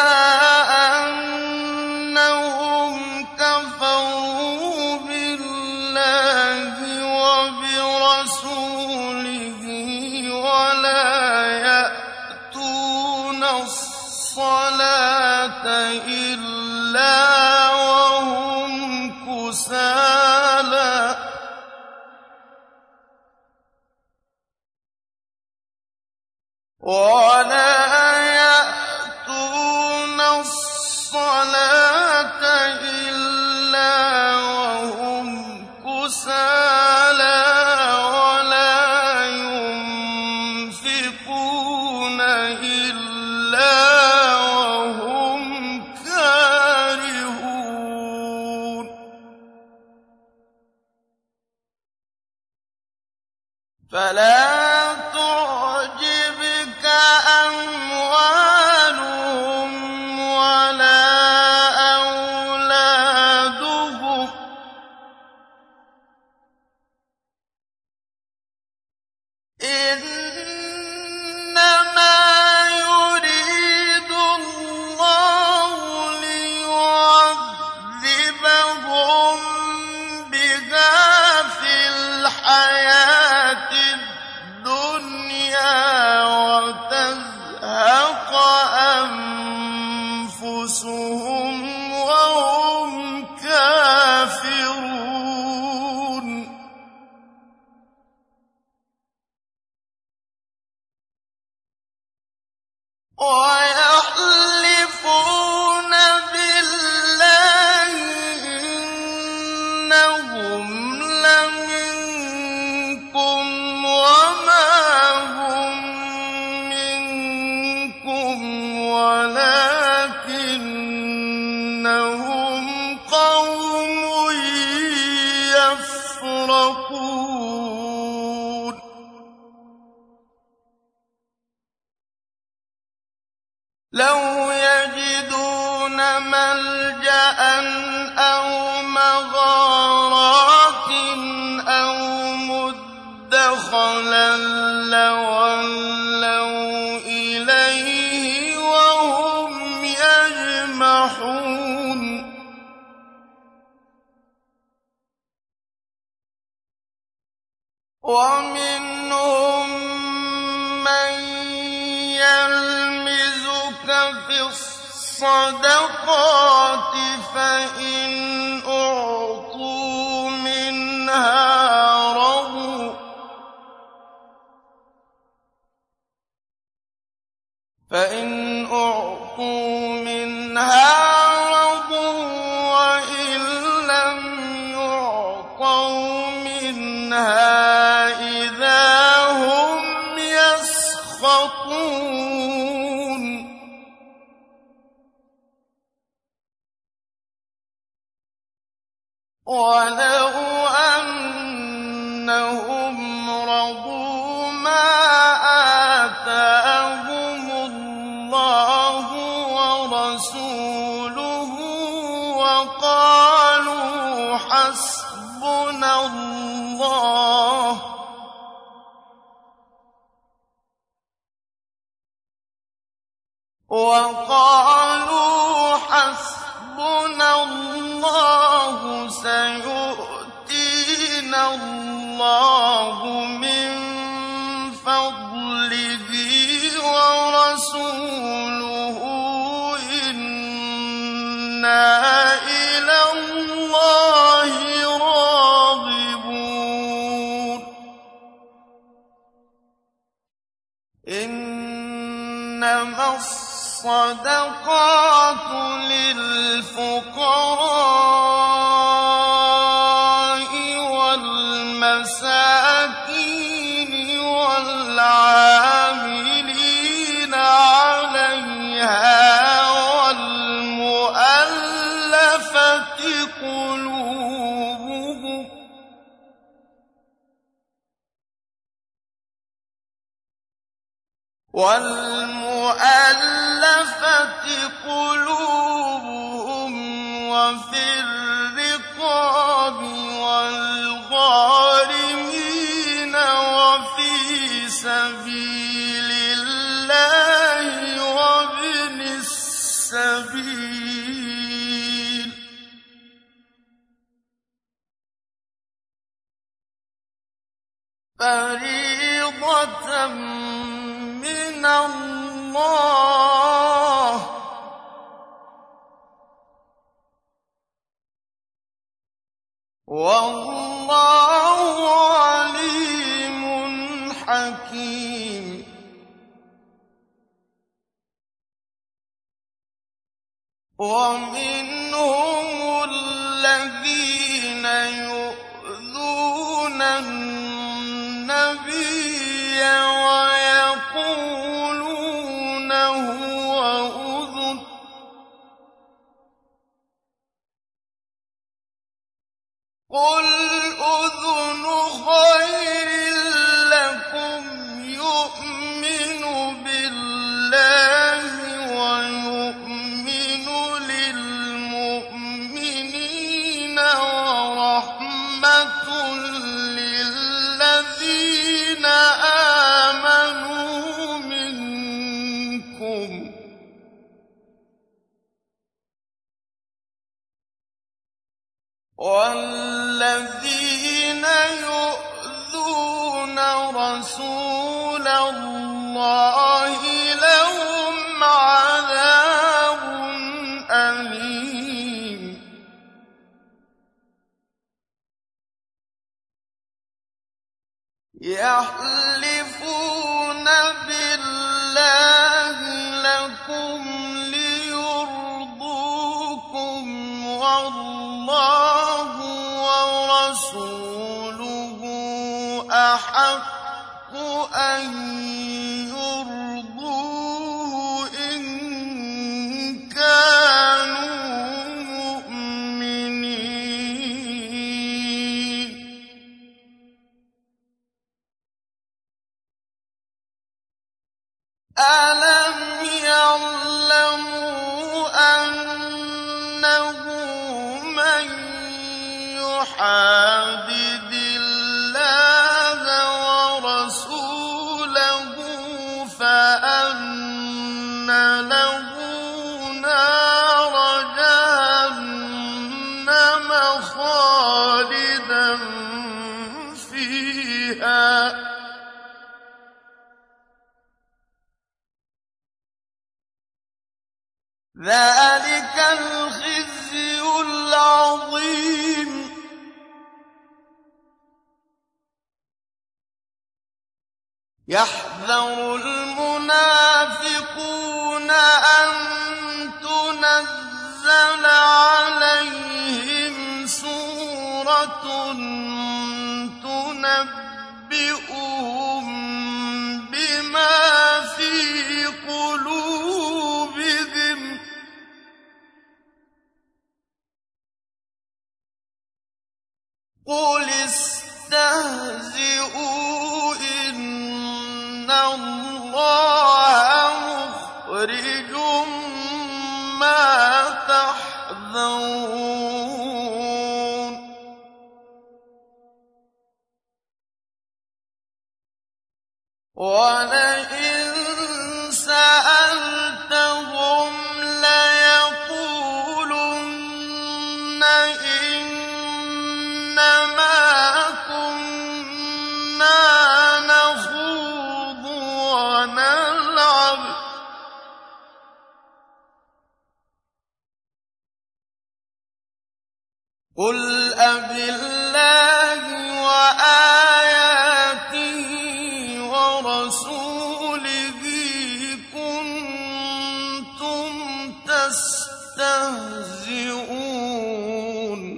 أَنَّهُمْ كَفَرُوا بِاللَّهِ وَبِرَسُولِهِ وَلَا يَأْتُونَ الصَّلَاةَ إِلَّا وَهُمْ كُسَالَىٰ وَلَا يَأْتُونَ الصَّلَاةَ إِلَّا وَهُمْ كُسَالَىٰ وَلَا يُنفِقُونَ إِلَّا وَهُمْ كَارِهُونَ. فلا تعجبك أموالهم ولا أولادهم إنما يريد الله ليعذبهم بها في الحياة الدنيا وتزهق أنفسهم وهم كافرون ويحلفون بالله إنهم لمنكم وما هم منكم ولكنهم قوم يفرقون لو يجدون ملجأ أو مغارات أو مدخلا لولوا إليه وهم يجمحون ومنهم من يلمزك في الصدقات فإن أعطوا منها رضوا فإن أعطوا منها رضوا وإن لم يعطوا منها إذا هم يسخطون ولو أنهم رضوا ما آتاهم الله ورسوله وقالوا حسبنا الله وقالوا حسبنا الله سيؤتينا الله من فضله ورسوله إنا إلى الله راغبون إنما الصدقات للفقراء والمساكين والعاملين عليها والمؤلفة قلوبهم والمؤلفة قلوبهم وفي الرقاب والغارمين وفي سبيل الله وابن السبيل فريضة من الله والله عليم حكيم ومنهم الذين يؤذون النبي ويقولون هو أذن قل أذن خير لكم منكم والذين يؤذون رسول الله لهم عذاب أليم يحلفون بالله لكم ليرضوكم والله ورسوله أحق أن يرضوه إن كانوا مؤمنين ألم يعلموا أنه من يحادد الله ورسوله فأن له نار جهنم خالدا فيها ذلك الخزي العظيم يحذر المنافقون أن تنزل عليهم سورة تنبئهم بما في قلوبهم قل استهزئوا إن الله مخرج ما تحذرون ولئن سألتهم ليقولن إنما كنا نخوض ونلعب قل أبالله وآياته ورسوله كنتم تستهزئون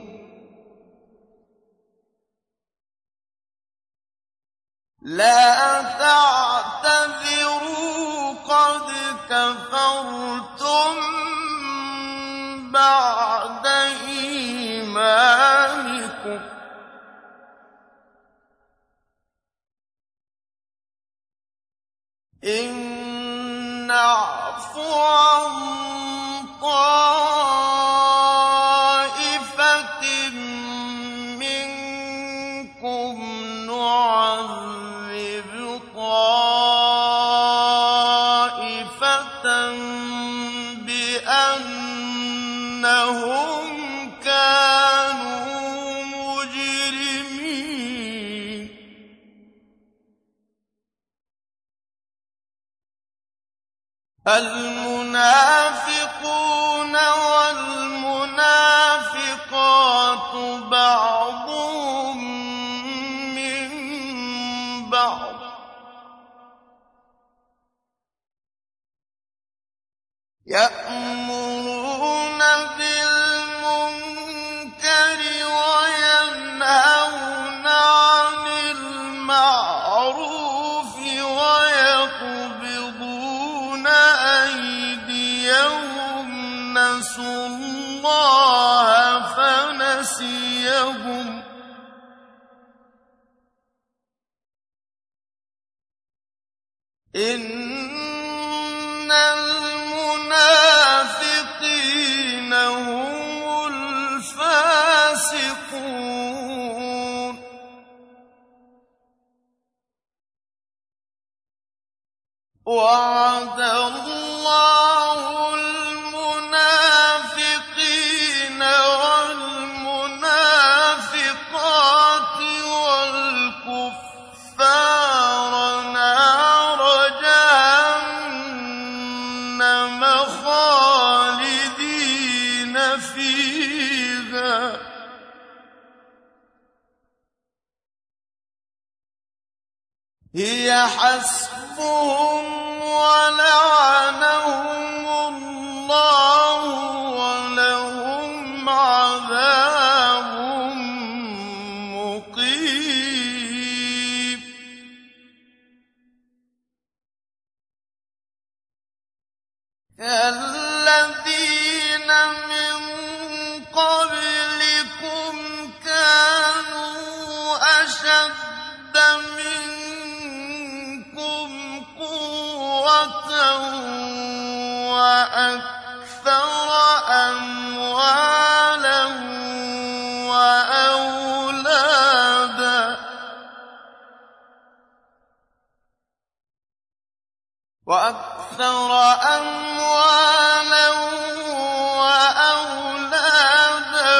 لا تعتذروا قد كفرتم بعد إيمانكم إن نعف عن طائفة منكم نعذب طائفة بأنهم كانوا مجرمين المنافقون والمنافقات بعضهم من بعض يأمرون بالمنكر وينهون عن المعروف ويقبضون أيديهم نسوا الله فنسيهم إن المنافقين هم الفاسقون وعد الله جهنم خالدين فيها هي حسبهم ولعنهم الله ولهم عذاب مقيم الذين من قبلكم كانوا أشد منكم قوة وأكثر أموالا وأولادا وأكثر أموالا وأولادا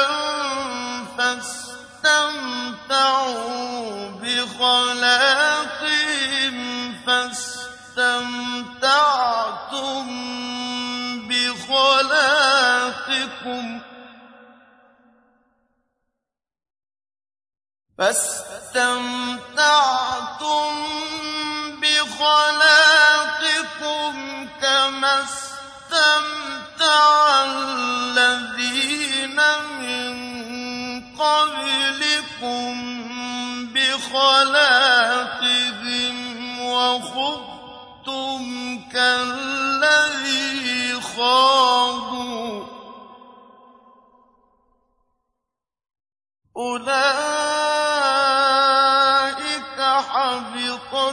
فاستمتعوا بخلاقهم فاستمتعتم بخلاقكم فاستمتعتم بخلاقكم كما استمتع الذين من قبلكم بخلاقهم وخضتم كالذي خاضوا أولئك حبطت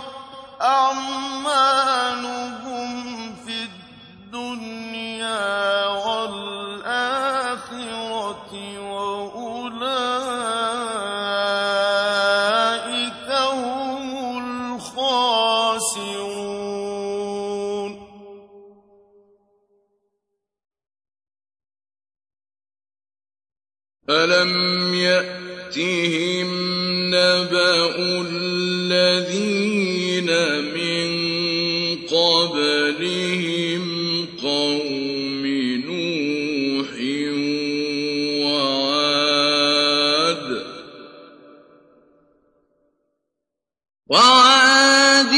أعمالهم في الدنيا والآخرة وأولئك هم الخاسرون ألم يأتهم نبأ الذين من قبلهم قوم نوح وعاد وعاد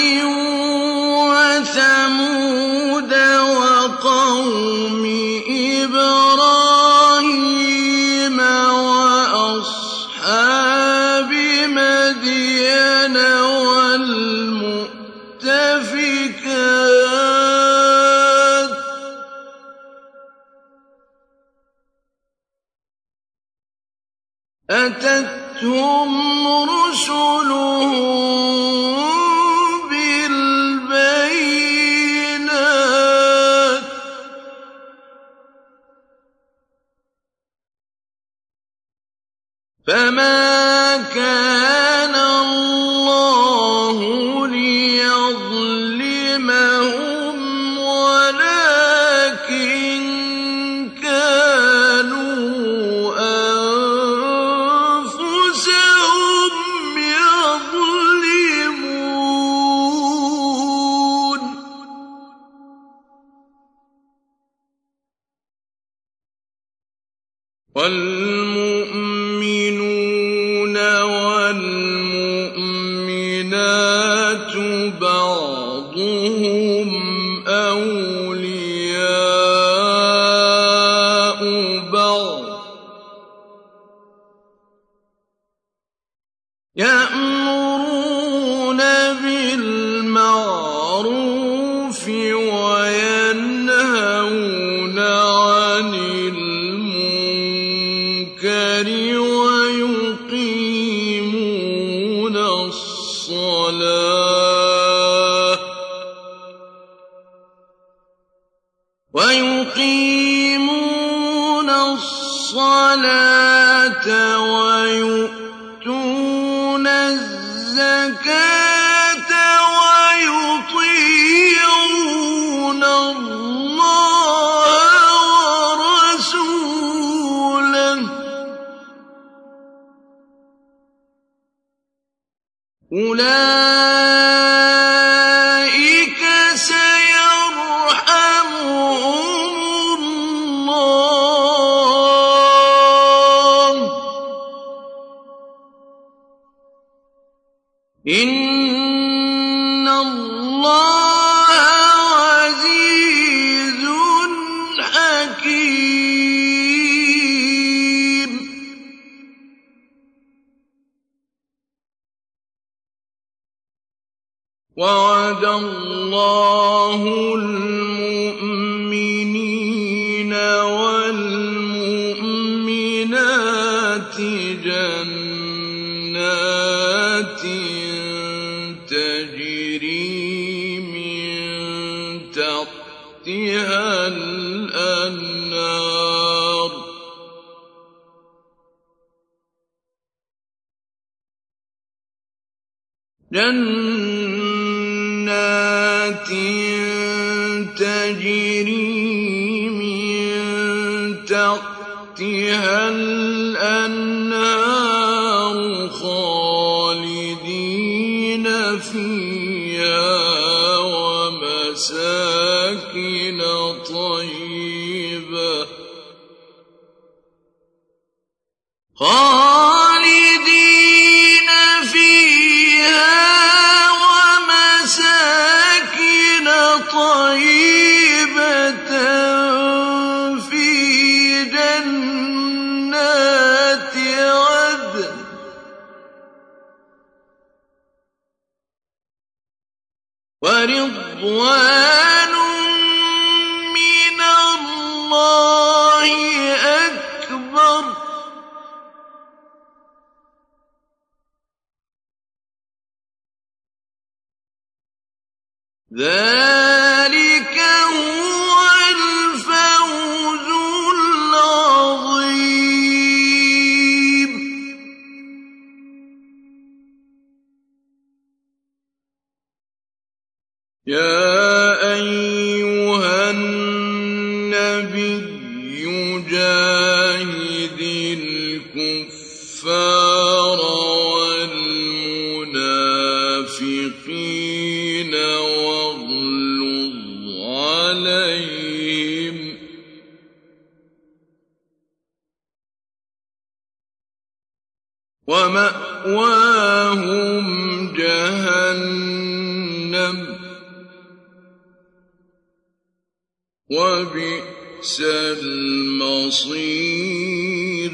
وثمود وقوم إبراهيم وأصحاب مدين والمؤتفكات أتتهم رسلهم بالبينات فما كان الله ليظلمهم ولكن كانوا أنفسهم يظلمون والمؤمنون والمؤمنات بعضهم أولياء بعض يأمرون بالمعروف وينهون عن المنكر ويقيمون الصلاة ويقيمون الصلاة ويؤتون الزكاة ويطيعون الله ورسوله أولئك سيرحمهم إِنَّ اللَّهَ عَزِيزٌ حَكِيمٌ. وَعَدَ اللَّهُ الْمُؤْمِنِينَ وَالْمُؤْمِنَاتِ جَنَّاتٍ تَجْرِي مِن تَحْتِهَا الْأَنْهَارُ جَنَّاتٍ تَجْرِي مِن تَحْتِهَا الْأَنْهَارُ خَالِدِينَ فِيهَا وَمَسَاكِنَ طَيِّبَةً خَالِدِينَ فِيهَا وَمَسَاكِنَ طَيِّبَةً فِي جَنَّاتِ عَدْنٍ وَرِضْوَانٌ مِّنَ اللَّهِ أَكْبَرُ ۚ ذَٰلِكَ هُوَ الْفَوْزُ الْعَظِيمُ. يَا أَيُّهَا النَّبِيُّ جَاهِدِ الْكُفَّارَ وَالْمُنَافِقِينَ وَاغْلُظْ عَلَيْهِمْ ۚ وَمَأْوَاهُمْ جَهَنَّمُ ۖ وَبِئْسَ الْمَصِيرُ.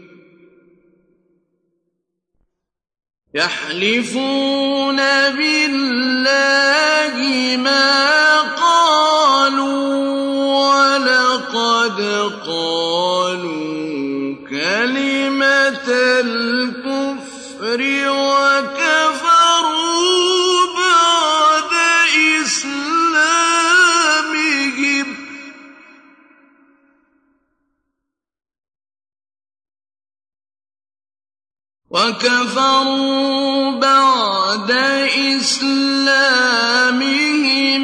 يَحْلِفُونَ بِاللَّهِ مَا قَالُوا وَلَقَدْ قَالُوا كَلِمَةَ الْكُفْرِ وَكَفَرُوا بَعْدَ إِسْلَامِهِمْ ۚ وَكَفَرُوا بَعْدَ إِسْلَامِهِمْ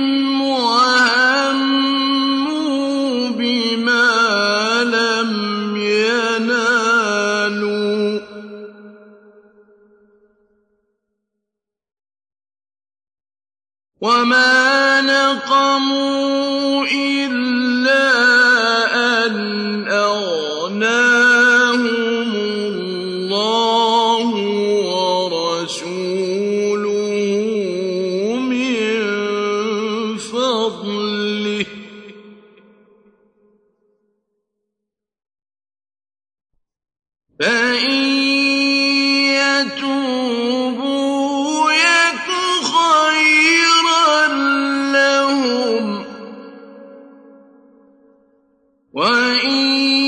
وَهَمُّوا بِمَا لَمْ يَنَالُوا ۚ وَمَا نَقَمُوا إِلَّا أَنْ أَغْنَاهُمُ اللَّهُ وَرَسُولُهُ مِن فَضْلِهِ ۚ فَإِن يَتُوبُوا يَكُ خَيْرًا لَّهُمْ ۖ وَإِن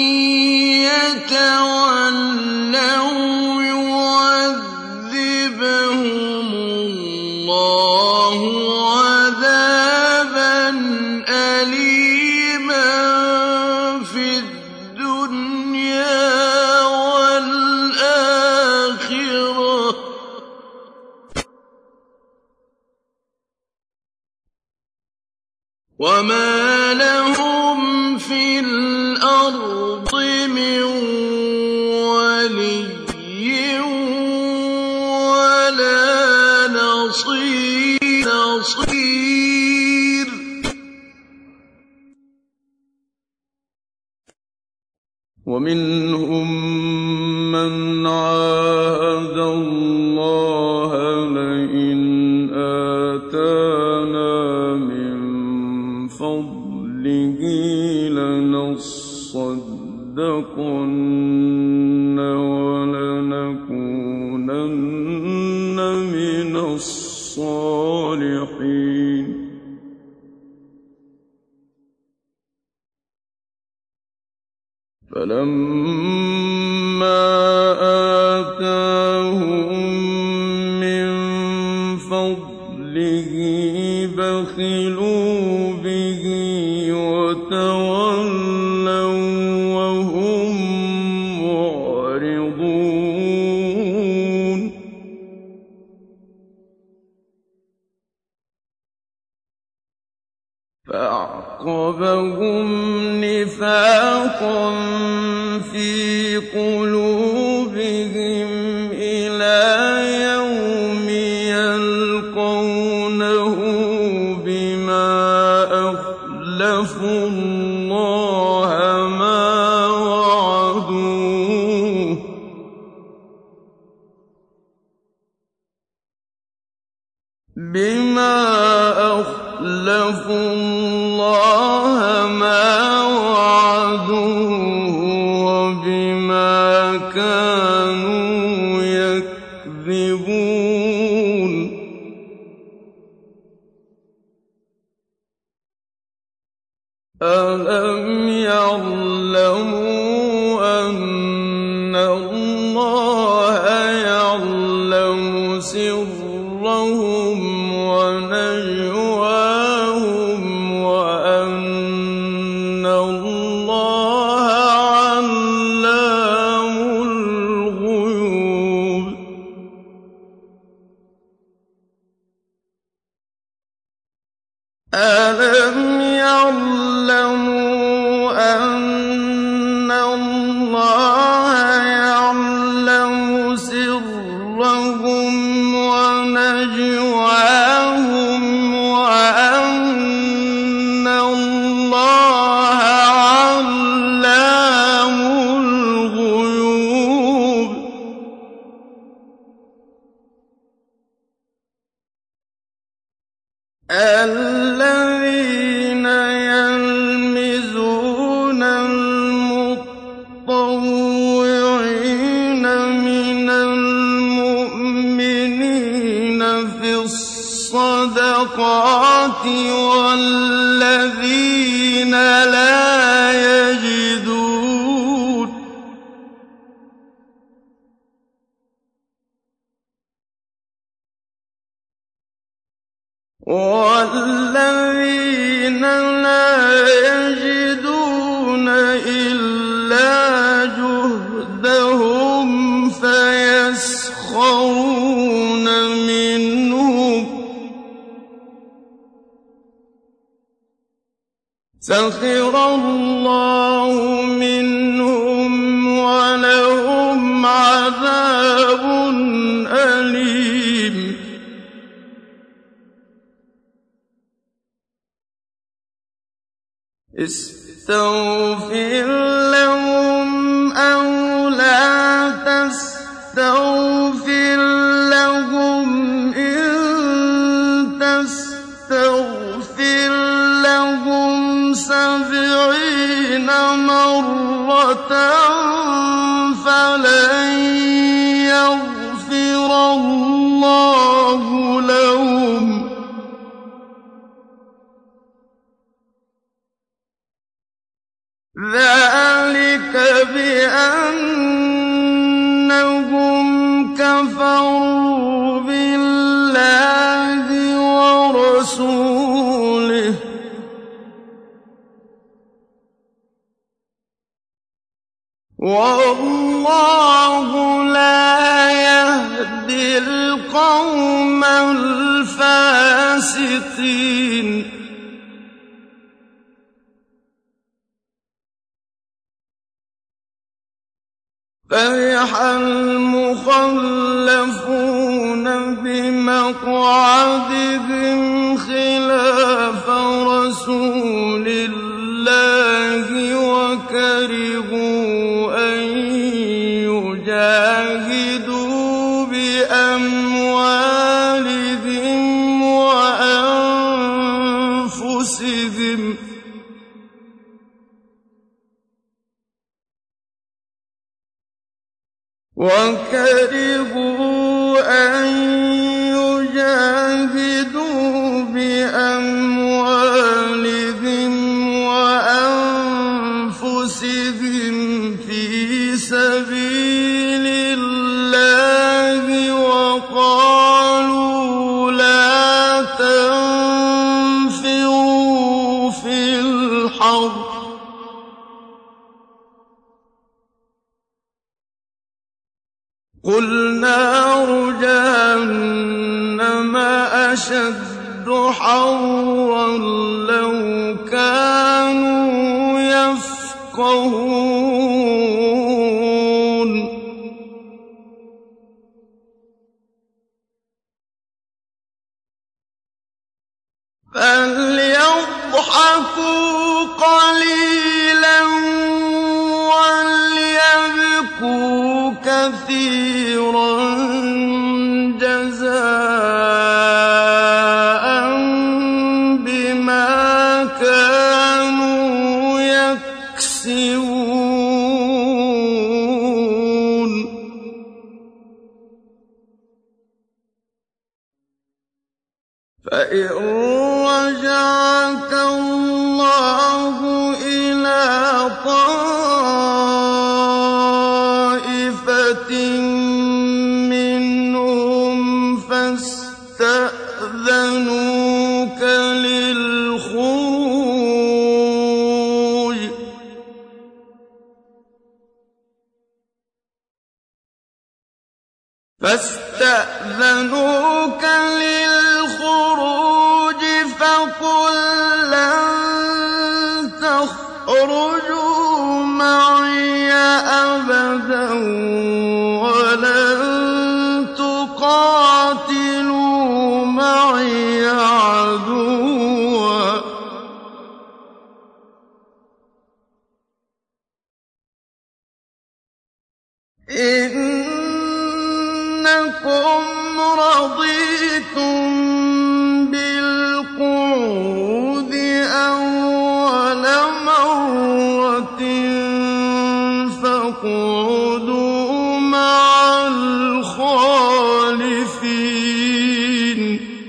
يَتَوَلَّوْا يُعَذِّبْهُمُ اللَّهُ عَذَابًا أَلِيمًا فِي الدُّنْيَا وَالْآخِرَةِ ۚ وَمَا لَهُمْ فِي الْأَرْضِ مِن وَلِيٍّ وَلَا نَصِيرٍ. وَمِنْهُم مَّنْ عَاهَدَ اللَّهَ لَئِن لَنَصَّدَّقَنَّ وَلَنَكُونَنَّ مِنَ الصَّالِحِينَ فَلَمَّا آتَاهُم مِّن فَضْلِهِ بَخِلُوا بِهِ وَتَوَلَّوا وَهُم مُّعْرِضُونَ فَأَعْقَبَهُمْ نِفَاقًا فِي قُلُوبِهِمْ إِلَىٰ يَوْمِ يَلْقَوْنَهُ بِمَا أَخْلَفُوا اللَّهَ مَا وَعَدُوهُ بِمَا أَخْلَفُوا اللَّهَ مَا وَعَدُوهُ وَبِمَا كَانُوا يَكْذِبُونَ أَلَمْ يَعْلَمُوا أَنَّ اللَّهَ يَعْلَمُ سِرَّهُمْ وَنَجْوَاهُمْ وَأَنَّ اللَّهَ عَلَّامُ الْغُيُوبِ أَلَمْ يَعْلَمُوا أَنَّ اللَّهَ يَعْلَمُ سِرَّهُمْ وَنَجْوَاهُمْ وَأَنَّ اللَّهَ عَلَّامُ الْغُيُوبِ الَّذِينَ يَلْمِزُونَ الْمُطَّوِّعِينَ مِنَ الْمُؤْمِنِينَ فِي الصَّدَقَاتِ وَالَّذِينَ لَا يَجِدُونَ وَالَّذِينَ لَا يَجِدُونَ إِلَّا جُهْدَهُمْ فَيَسْخَرُونَ مِنْهُمْ سَخِرَ اللَّهُ مِنْهُمْ وَلَهُمْ عَذَابٌ أَلِيمٌ اسْتَغْفِرْ لَهُمْ أَوْ لَا تَسْتَغْفِرْ لَهُمْ إِن تَسْتَغْفِرْ لَهُمْ سَبْعِينَ مَرَّةً فَلَن يَغْفِرَ اللَّهُ لَهُمْ ذَلِكَ بِأَنَّهُمْ كَفَرُوا بِاللَّهِ وَرَسُولِهِ وَاللَّهُ لَا يَهْدِي الْقَوْمَ الْفَاسِقِينَ فَرِحَ الْمُخَلَّفُونَ بِمَقْعَدِهِمْ خِلَافَ رَسُولِ اللَّهِ وَكَرِهُوا أَن يُجَاهِدُوا بِأَمْوَالِهِمْ وَأَنفُسِهِمْ وكرهوا أن يجاهدوا بأموالهم وأنفسهم في سبيل الله وقالوا لا تنفروا في الحرب قُلْ نَارُ جَهَنَّمَ أَشَدُّ حَرًّا لَّوْ كَانُوا يَفْقَهُونَ فَلْيَضْحَكُوا قَلِيلًا وَلْيَبْكُوا كَثِيرًا جَزَاءً بِمَا كَانُوا يَكْسِبُونَ فَإِن رَّجَعَكَ اللَّهُ إِلَىٰ طَائِفَةٍ مِّنْهُمْ فَاسْتَأْذَنُوكَ لِلْخُرُوجِ فاستأذنوك للخروج فقل لن تخرجوا معي أبدا ولن تقاتلوا معي عدوا إنكم رضيتم بالقعود أول مرة فاقعدوا مع الخالفين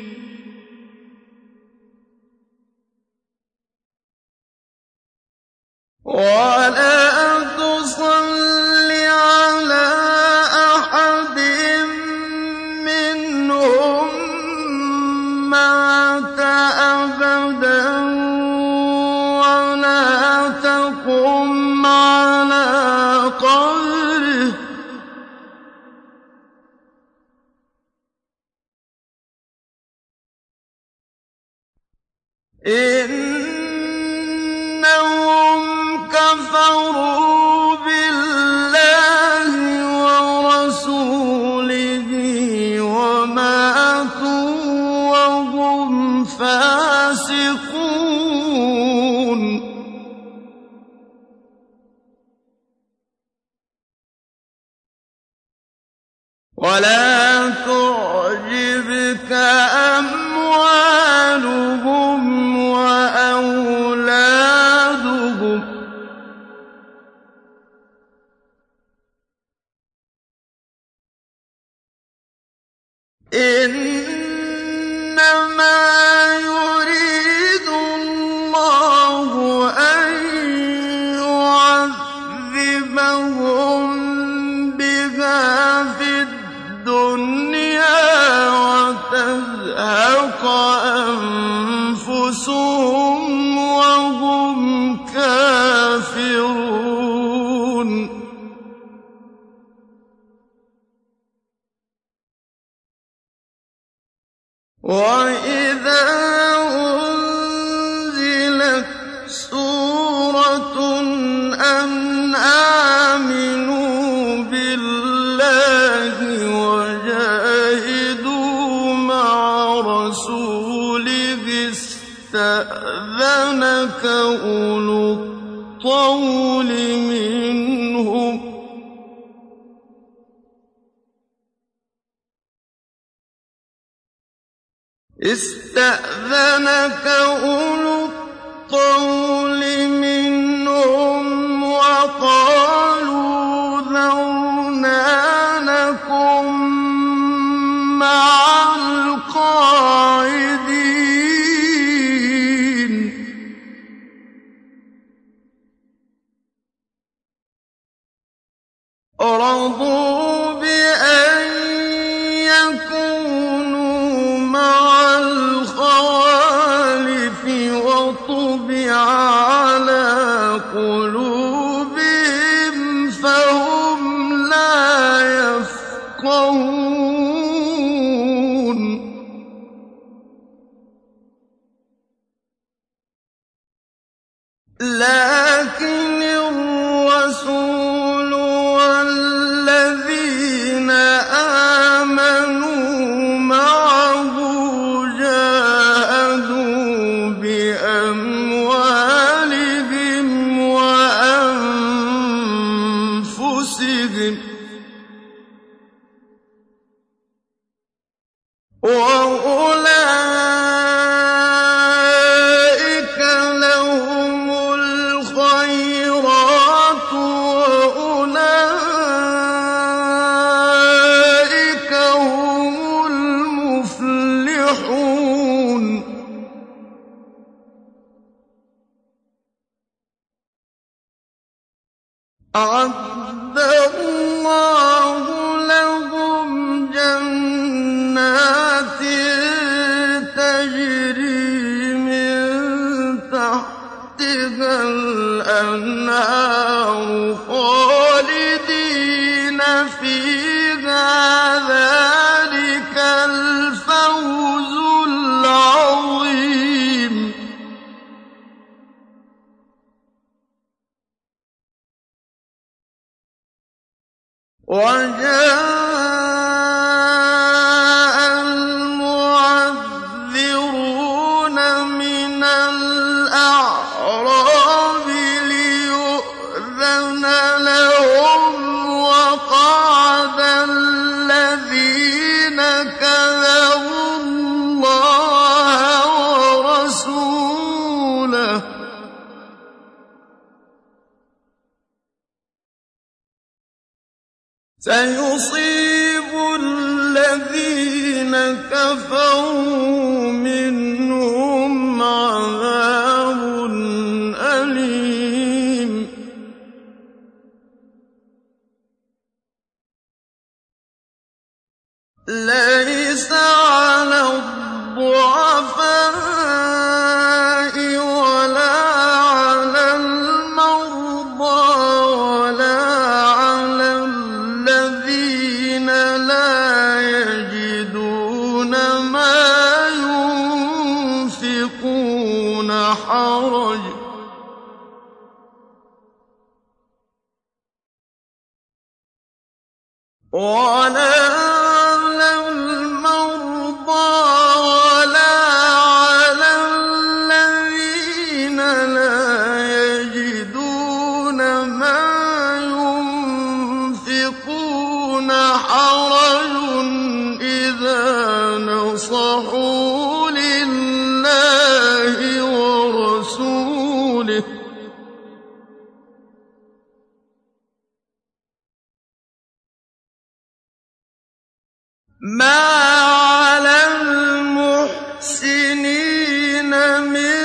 ولا تصل على أحد منهم مات أبدا ولا تقم على قبره إنهم كفروا بالله ورسوله وماتوا وهم فاسقون ولا تعجبك أموالهم وأولادهم إنما يريد الله أن يعذبهم بها في الدنيا وتزهق أنفسهم وهم كافرون وإذا أنزلت سورة أن آمنوا بالله وجاهدوا مع رسوله استأذنك أولو الطول منهم استأذنك أولو الطول منهم وقالوا ذرنا رَضُوا بِأَن يَكُونُوا مَعَ الْخَوَالِفِ وَطُبِعَ عَلَىٰ قُلُوبِهِمْ فَهُمْ لَا يَفْقَهُونَ لَٰكِنِ الرَّسُولُ وَالَّذِينَ آمَنُوا مَعَهُ جَاهَدُوا بِأَمْوَالِهِمْ وَأَنفُسِهِمْ ۚ وَأُولَٰئِكَ لَهُمُ الْخَيْرَاتُ وَأُولَٰئِكَ هُمُ الْمُفْلِحُونَ أَعَدَّ اللَّهُ لَهُمْ جَنَّاتٍ تَجْرِي مِن تَحْتِهَا الْأَنْهَارُ خَالِدِينَ فِيهَا ۚ ذَٰلِكَ الْفَوْزُ الْعَظِيمُ وَجَاءَ الْمُعَذِّرُونَ مِنَ الْأَعْرَابِ لِيُؤْذَنَ لَهُمْ وَقَعَدَ الَّذِينَ كَذَبُوا اللَّهَ وَرَسُولَهُ ۚ سَيُصِيبُ الَّذِينَ كَفَرُوا مِنْهُمْ عَذَابٌ أَلِيمٌ لَيْسَ عَلَى الضُّعَفَاءِ وَلَا عَلَى الْمَرْضَىٰ وَلَا عَلَى الَّذِينَ لَا يَجِدُونَ مَا يُنفِقُونَ حَرَجٌ ۗ وَلَا عَلَى الْمَرْضَىٰ وَلَا عَلَى الَّذِينَ لَا يَجِدُونَ مَا يُنفِقُونَ حَرَجٌ إِذَا نَصَحُوا لِلَّهِ وَرَسُولِهِ ۚ مَا عَلَى الْمُحْسِنِينَ مِن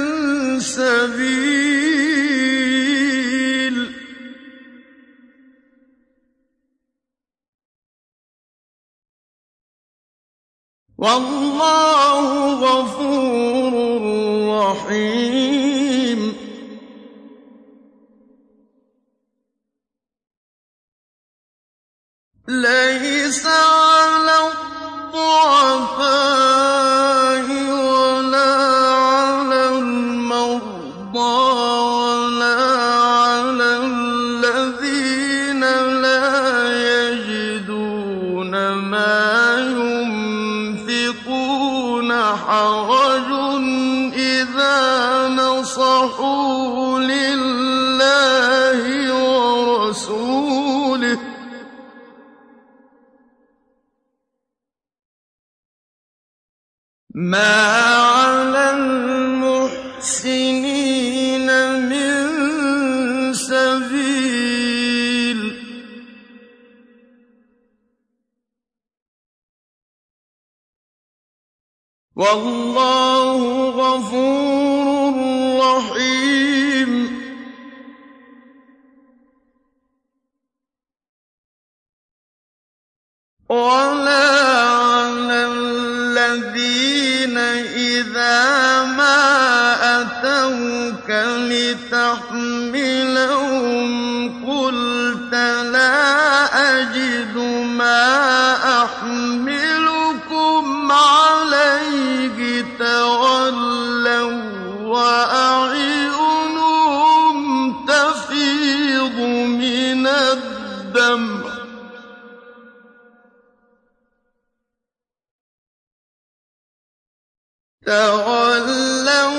سَبِيلٍ ۚ وَاللَّهُ غَفُورٌ رَّحِيمٌ لَيْسَ عَلَى الضُّعَفَاءِ وَلَا عَلَى الْمَرْضَىٰ وَلَا عَلَى الَّذِينَ لَا يَجِدُونَ مَا يُنفِقُونَ حَرَجٌ إِذَا نَصَحُوا لِلَّهِ وَرَسُولِهِ ۚ مَا عَلَى الْمُحْسِنِينَ مِن سَبِيلٍ ۚ وَاللَّهُ غَفُورٌ رَّحِيمٌ وَلَا عَلَى الَّذِينَ إِذَا مَا أَتَوْكَ لِتَحْمِلَهُمْ قُلْتَ لَا أَجِدُ مَا أَحْمِلُكُمْ عَلَيْهِ تَوَلَّوا وَّأَعْيُنُهُمْ تَفِيضُ مِنَ الدَّمْعِ تَوَلَّوا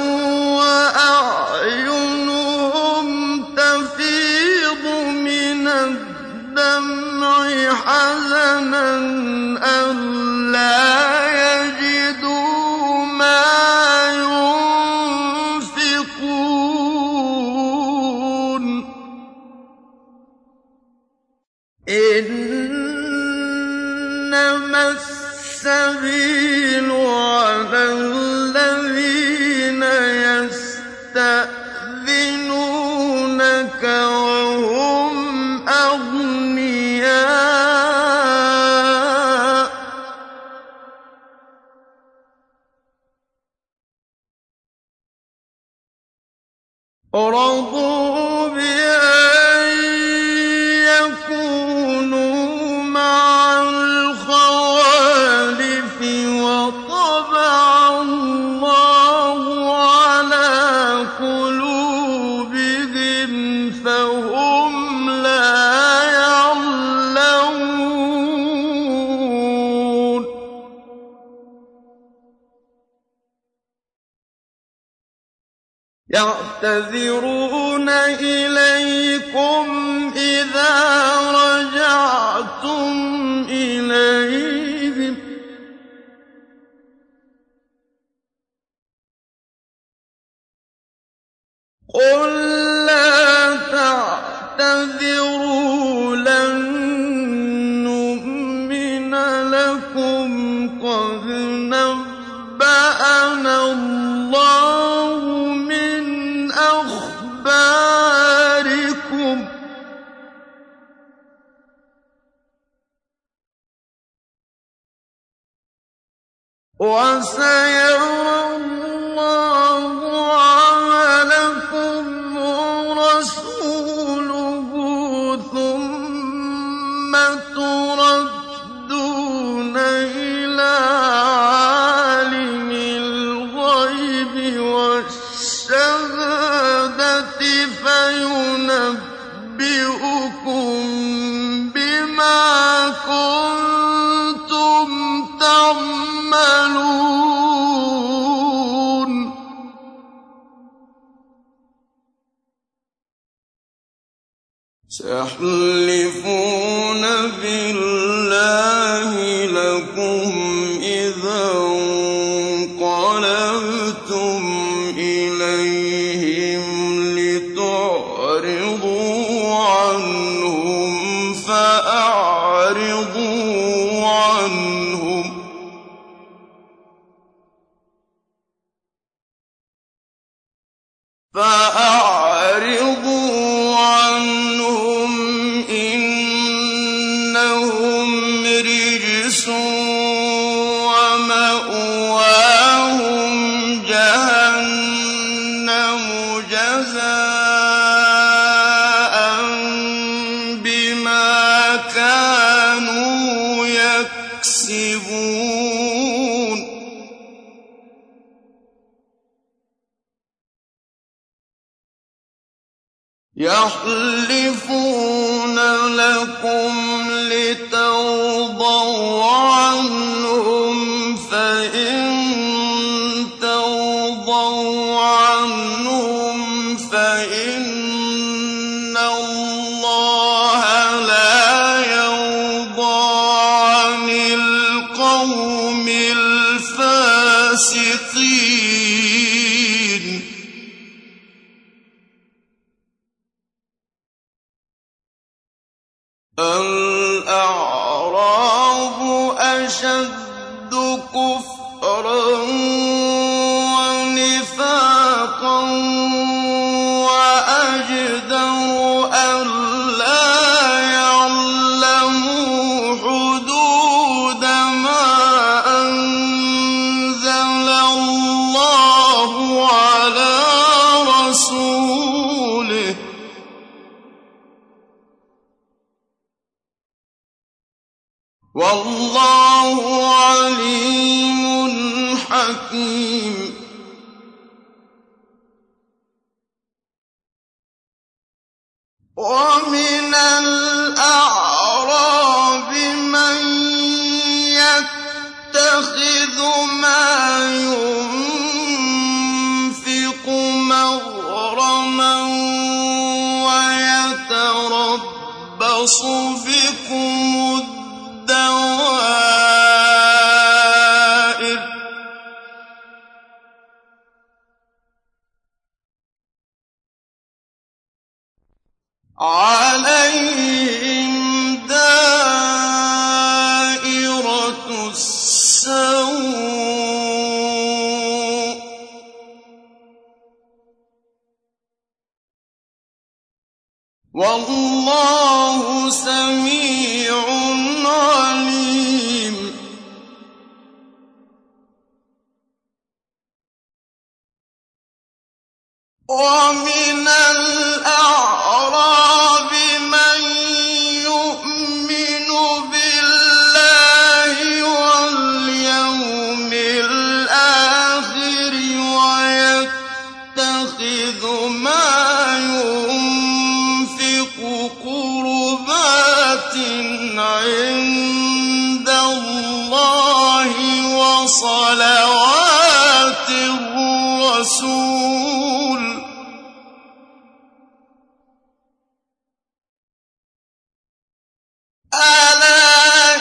وَّأَعْيُنُهُمْ تَفِيضُ مِنَ الدَّمْعِ حَزَنًا أَلَّا يَجِدُوا مَا يُنفِقُونَ إِنَّمَا السَّبِيلُ عَلَى الَّذِينَ يَسْتَأْذِنُونَكَ وَهُمْ أَغْنِيَاءُ رَضُوا بِأَن يَكُونُوا مَعَ الْخَوَالِفِ وَطَبَعَ اللَّهُ عَلَىٰ قُلُوبِهِمْ فَهُمْ لَا يَعْلَمُونَ يَعْتَذِرُونَ إِلَيْكُمْ إِذَا رَجَعْتُمْ إِلَيْهِمْ ۚ قُل لَّا تَعْتَذِرُوا لَن نُّؤْمِنَ لَكُمْ قَدْ نَبَّأَنَا اللَّهُ مِنْ أَخْبَارِكُمْ ۚ وَسَيَرَى اللَّهُ عَمَلَكُمْ وَرَسُولُهُ ثُمَّ تُرَدُّونَ إِلَىٰ عَالِمِ الْغَيْبِ وَالشَّهَادَةِ فَيُنَبِّئُكُم بِمَا كُنتُمْ تَعْمَلُونَ سَيَحْلِفُونَ بِاللَّهِ لَكُمْ إِذَا انقَلَبْتُمْ إِلَيْهِمْ لِتُعْرِضُوا عَنْهُمْ فَأَعْرِضُوا عَنْهُمْ ۖ فَأَعْرِضُوا عَنْهُمْ إِنَّهُمْ رِجْسٌ وَمَأْوَاهُمْ جَهَنَّمُ جَزَاءً بِمَا كَانُوا يَكْسِبُونَ يَحْلِفُونَ لَكُمْ لِتَرْضَوْا عَنْهُمْ فَإِن تَرْضَوْا عَنْهُمْ فَإِنَّ اللَّهَ لَا يَرْضَىٰ عَنِ الْقَوْمِ الْفَاسِقِينَ الْأَعْرَابُ أَشَدُّ كُفْرًا وَنِفَاقًا وَأَجْدَرُ أَلَّا يَعْلَمُوا حُدُودَ وَاللَّهُ عَلِيمٌ حَكِيمٌ وَمِنَ الْأَعْرَابِ مَن يَتَّخِذُ مَا يُنفِقُ مَغْرَمًا وَيَتَرَبَّصُ بِكُمُ الدَّوَائِرَ ۚ عَلَيْهِمْ دَائِرَةُ السَّوْءِ ۗ وَاللَّهُ سَمِيعٌ عَلِيمٌ وَمِنَ الْأَعْرَابِ مَن يُؤْمِنُ بِاللَّهِ وَالْيَوْمِ الْآخِرِ وَيَتَّخِذُ مَا يُنفِقُ قُرُبَاتٍ عِندَ اللَّهِ وَصَلَوَاتِ الرَّسُولِ ۚ أَلَا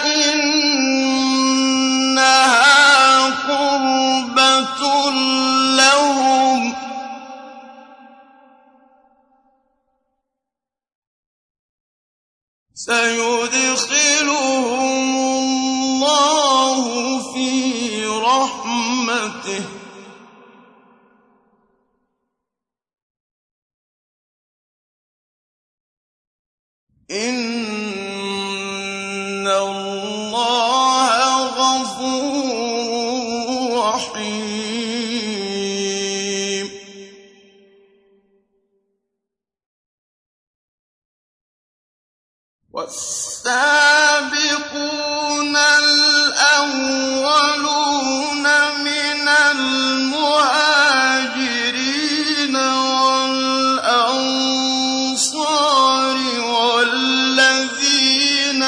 إِنَّهَا قُرْبَةٌ لَّهُمْ ۚ سَيُدْخِلُهُمُ اللَّهُ فِي رَحْمَتِهِ ۗ إِنَّ اللَّهَ غَفُورٌ رَّحِيمٌ وَالسَّابِقُونَ الْأَوَّلُونَ مِنَ الْمُهَاجِرِينَ وَالْأَنصَارِ وَالَّذِينَ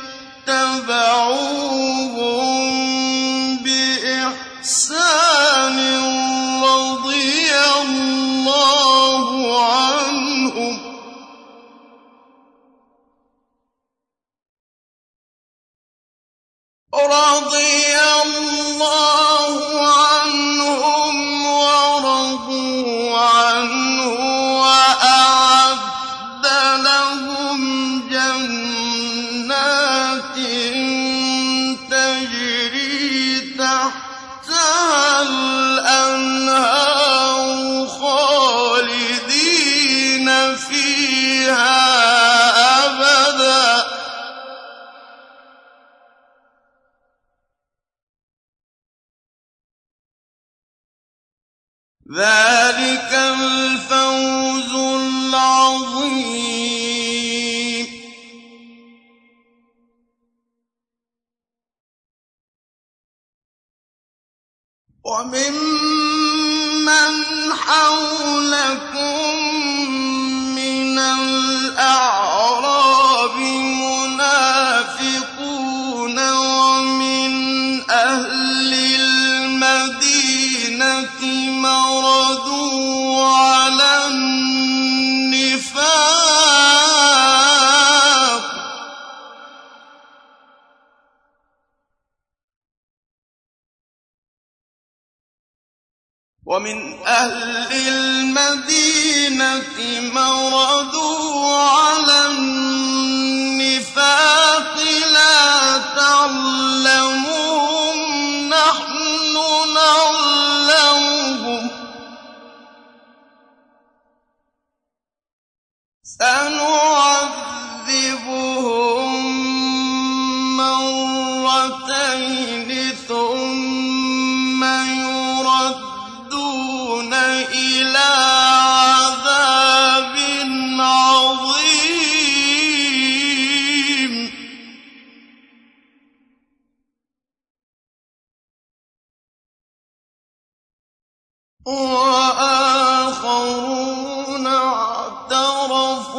اتَّبَعُوهُم بِإِحْسَانٍ رَّضِيَ اللَّهُ عَنْهُمْ رَضِيَ اللَّهُ عَنْهُمْ وَرَضُوا عَنْهُ وَأَعَدَّ لَهُمْ جَنَّاتٍ تَجْرِي تَحْتَهَا الْأَنْهَارُ خَالِدِينَ فِيهَا أَبَدًا ۚ ذَٰلِكَ الْفَوْزُ الْعَظِيمُ وَمِمَّنْ حَوْلَكُم مِّنَ الْأَعْرَابِ مُنَافِقُونَ وَمِنْ أَهْلِ الْمَدِينَةِ مَرَدُوا عَلَى النِّفَاقِ وَمِنْ أَهْلِ الْمَدِينَةِ مَرَدُوا عَلَى النِّفَاقِ لَا تَعْلَمُهُمْ نَحْنُ نَعْلَمُهُمْ ۚ سَنُعَذِّبُهُم مَّرَّتَيْنِ ثُمَّ يُرَدُّونَ إِلَىٰ عَذَابٍ عَظِيمٍ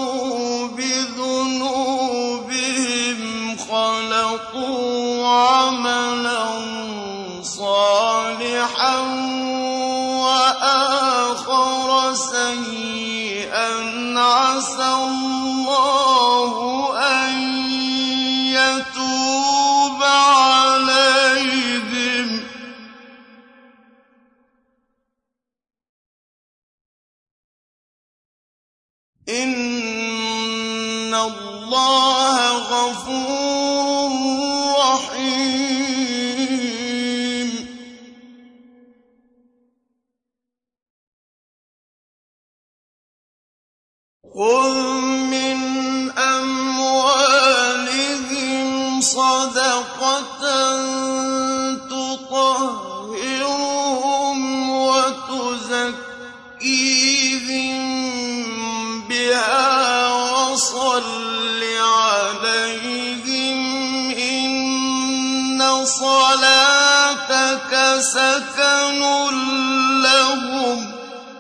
اعْتَرَفُوا بِذُنُوبِهِمْ خَلَطُوا عَمَلًا صَالِحًا وَآخَرَ سَيِّئًا عَسَى اللَّهُ أَن يَتُوبَ عَلَيْهِمْ ۗ إِنَّ اللَّهَ غَفُورٌ رَّحِيمٌ. خُذْ مِنْ أَمْوَالِهِمْ صَدَقَةً تُطَهِّرُهُمْ وَتُزَكِّيهِم بِهَا وَصَلِّ عَلَيْهِمْ ۖ إِنَّ صَلَاتَكَ سَكَنٌ لَّهُمْ ۗ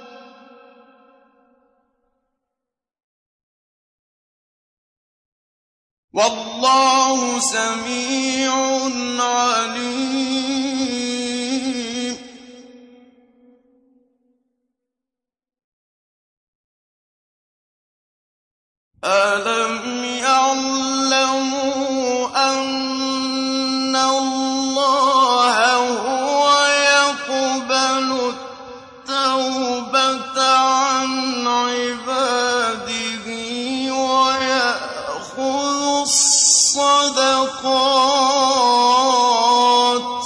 وَاللَّهُ سَمِيعٌ عَلِيمٌ. أَلَمْ يَعْلَمُوا أَنَّ اللَّهَ هُوَ يَقْبَلُ التَّوْبَةَ عَنْ عِبَادِهِ وَيَأْخُذُ الصَّدَقَاتِ ۗ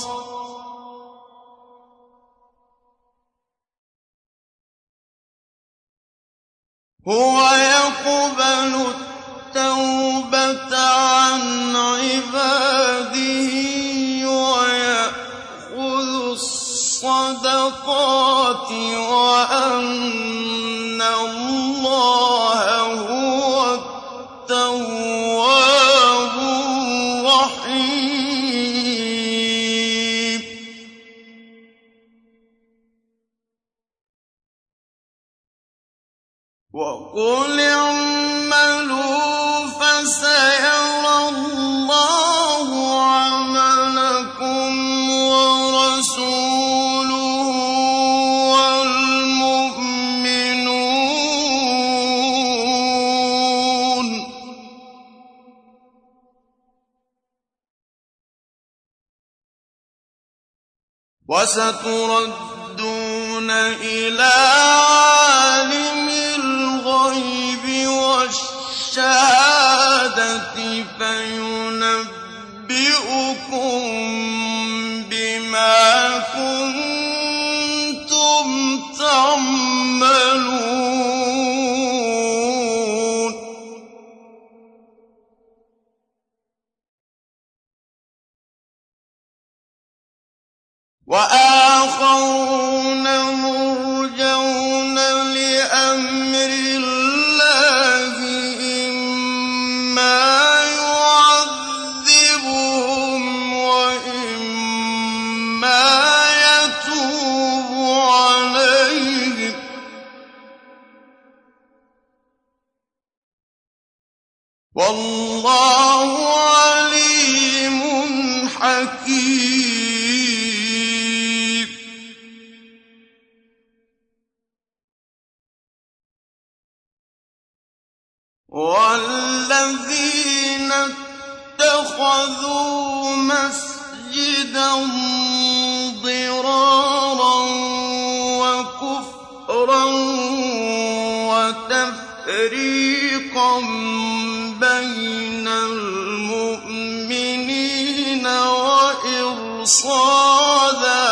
هُوَ يَقْبَلُ التَّوْبَةَ عَنْ عِبَادِهِ وَيَأْخُذُ الصَّدَقَاتِ وَأَنَّ اللَّهَ هُوَ التَّوَّابُ الرَّحِيمُ. وَقُلِ اعْمَلُوا فَسَيَرَى اللَّهُ عَمَلَكُمْ وَرَسُولُهُ وَالْمُؤْمِنُونَ ۖ وَسَتُرَدُّونَ إِلَىٰ عَالِمِ الْغَيْبِ وَالشَّهَادَةِ فَيُنَبِّئُكُم بِمَا كُنتُمْ تَعْمَلُونَ. وَآخَرُونَ مُرْجَوْنَ لِأَمْرِ اللَّهِ إِمَّا يُعَذِّبُهُمْ وَإِمَّا يَتُوبُ عَلَيْهِمْ ۗ وَاللَّهُ عَلِيمٌ حَكِيمٌ. وَالَّذِينَ اتَّخَذُوا مَسْجِدًا ضِرَارًا وَكُفْرًا وَتَفْرِيقًا بَيْنَ الْمُؤْمِنِينَ وَإِرْصَادًا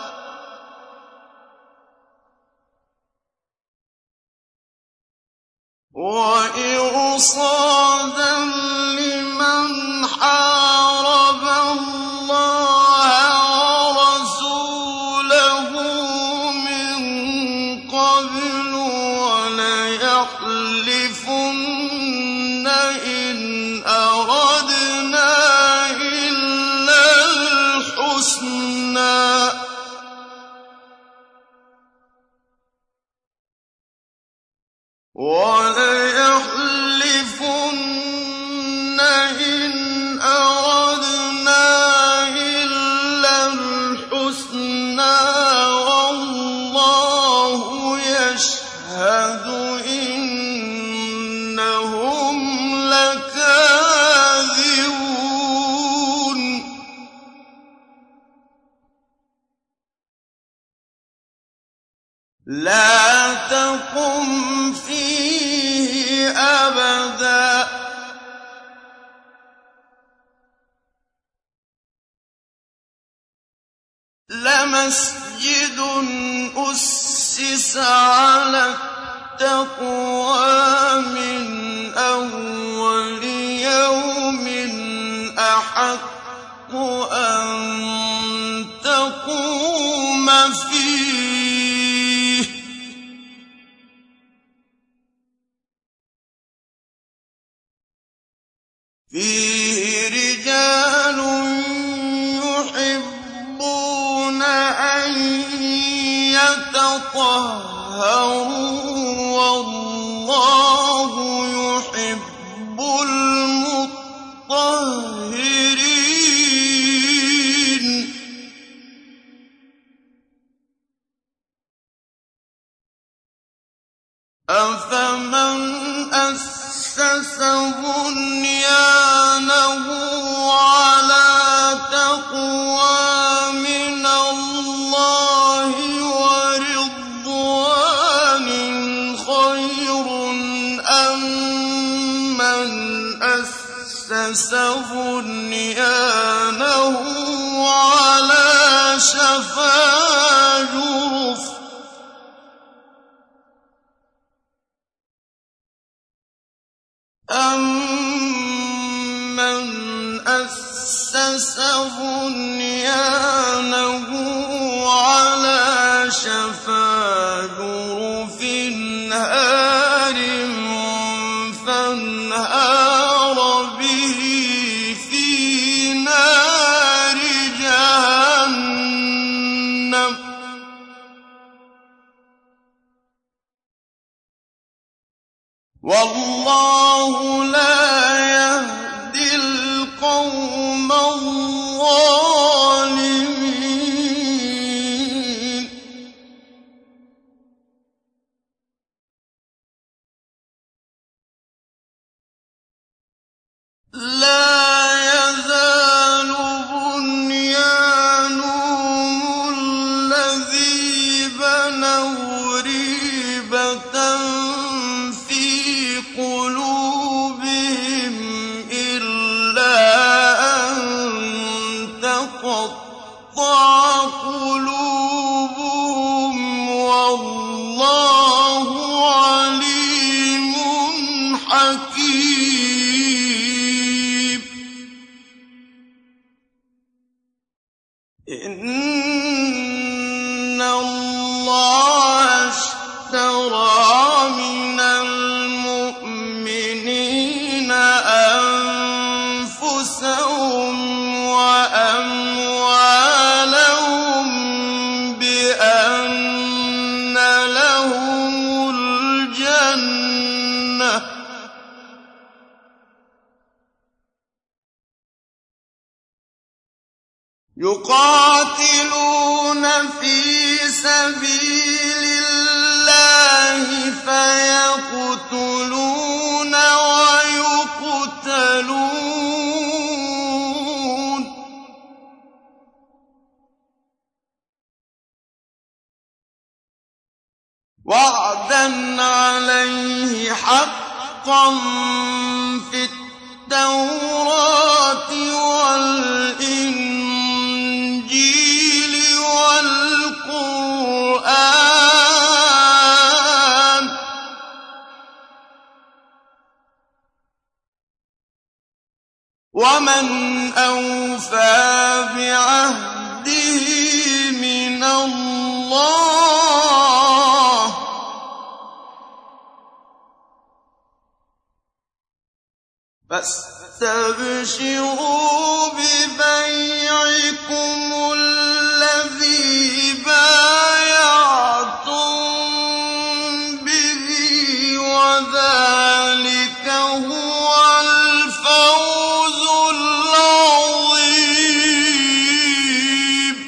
وَإِرْصَادًا لِّمَنْ حَارَبَ اللَّهَ وَرَسُولَهُ مِن قَبْلُ ۚ وَلَيَحْلِفُنَّ إِنْ أَرَدْنَا إِلَّا الْحُسْنَىٰ ۖ وَلَيَحْلِفُنَّ لَا تَقُمْ فِيهِ أَبَدًا لَمَسْجِدٌ أُسِّسَ عَلَى التَّقْوَىٰ مِنْ أَوَّلِ يَوْمٍ أَحَقُّ أَن تَقُومَ فِيهِ فِيهِ رِجَالٌ يُحِبُّونَ أَن يَتَطَهَّرُوا وَاللَّهُ يُحِبُّ الْمُطَّهِّرِينَ أَفَمَنْ أَسَّسَ بُنْيَانَهُ عَلَىٰ تَقْوَىٰ مِنَ اللَّهِ وَرِضْوَانٍ خَيْرٌ أَم مَّنْ أَسَّسَ بُنْيَانَهُ عَلَىٰ شَفَا جُرُفٍ أَمَّنْ أَسَّسَ بُنْيَانَهُ عَلَىٰ شَفَا جُرُفٍ هَارٍ فَانْهَارَ بِهِ فِي نَارِ جَهَنَّمَ ۗ وَاللَّهُ لَا يَهْدِي الْقَوْمَ الظَّالِمِينَ لَا يَزَالُ بُنْيَانُهُمُ الَّذِي بَنَوْا رِيبَةً فِي قُلُوبِهِمْ إِلَّا أَن تَقَطَّعَ قُلُوبُهُمْ ۗ وَاللَّهُ عَلِيمٌ حَكِيمٌ إِنَّ اللَّهَ اشْتَرَىٰ مِنَ الْمُؤْمِنِينَ أَنفُسَهُمْ وَأَمْوَالَهُم بِأَنَّ لَهُمُ الْجَنَّةَ ۚ يُقَاتِلُونَ فِي سَبِيلِ اللَّهِ فَيَقْتُلُونَ وَيُقْتَلُونَ ۖ وَعْدًا عَلَيْهِ حَقًّا فِي التَّوْرَاةِ وَالْإِنجِيلِ وَالْقُرْآنِ ۚ وَمَنْ أَوْفَىٰ بِعَهْدِهِ مِنَ اللَّهِ ۚ فَاسْتَبْشِرُوا بِبَيْعِكُمُ الَّذِي بَايَعْتُم بِهِ ۚ وَذَٰلِكَ هُوَ الْفَوْزُ الْعَظِيمُ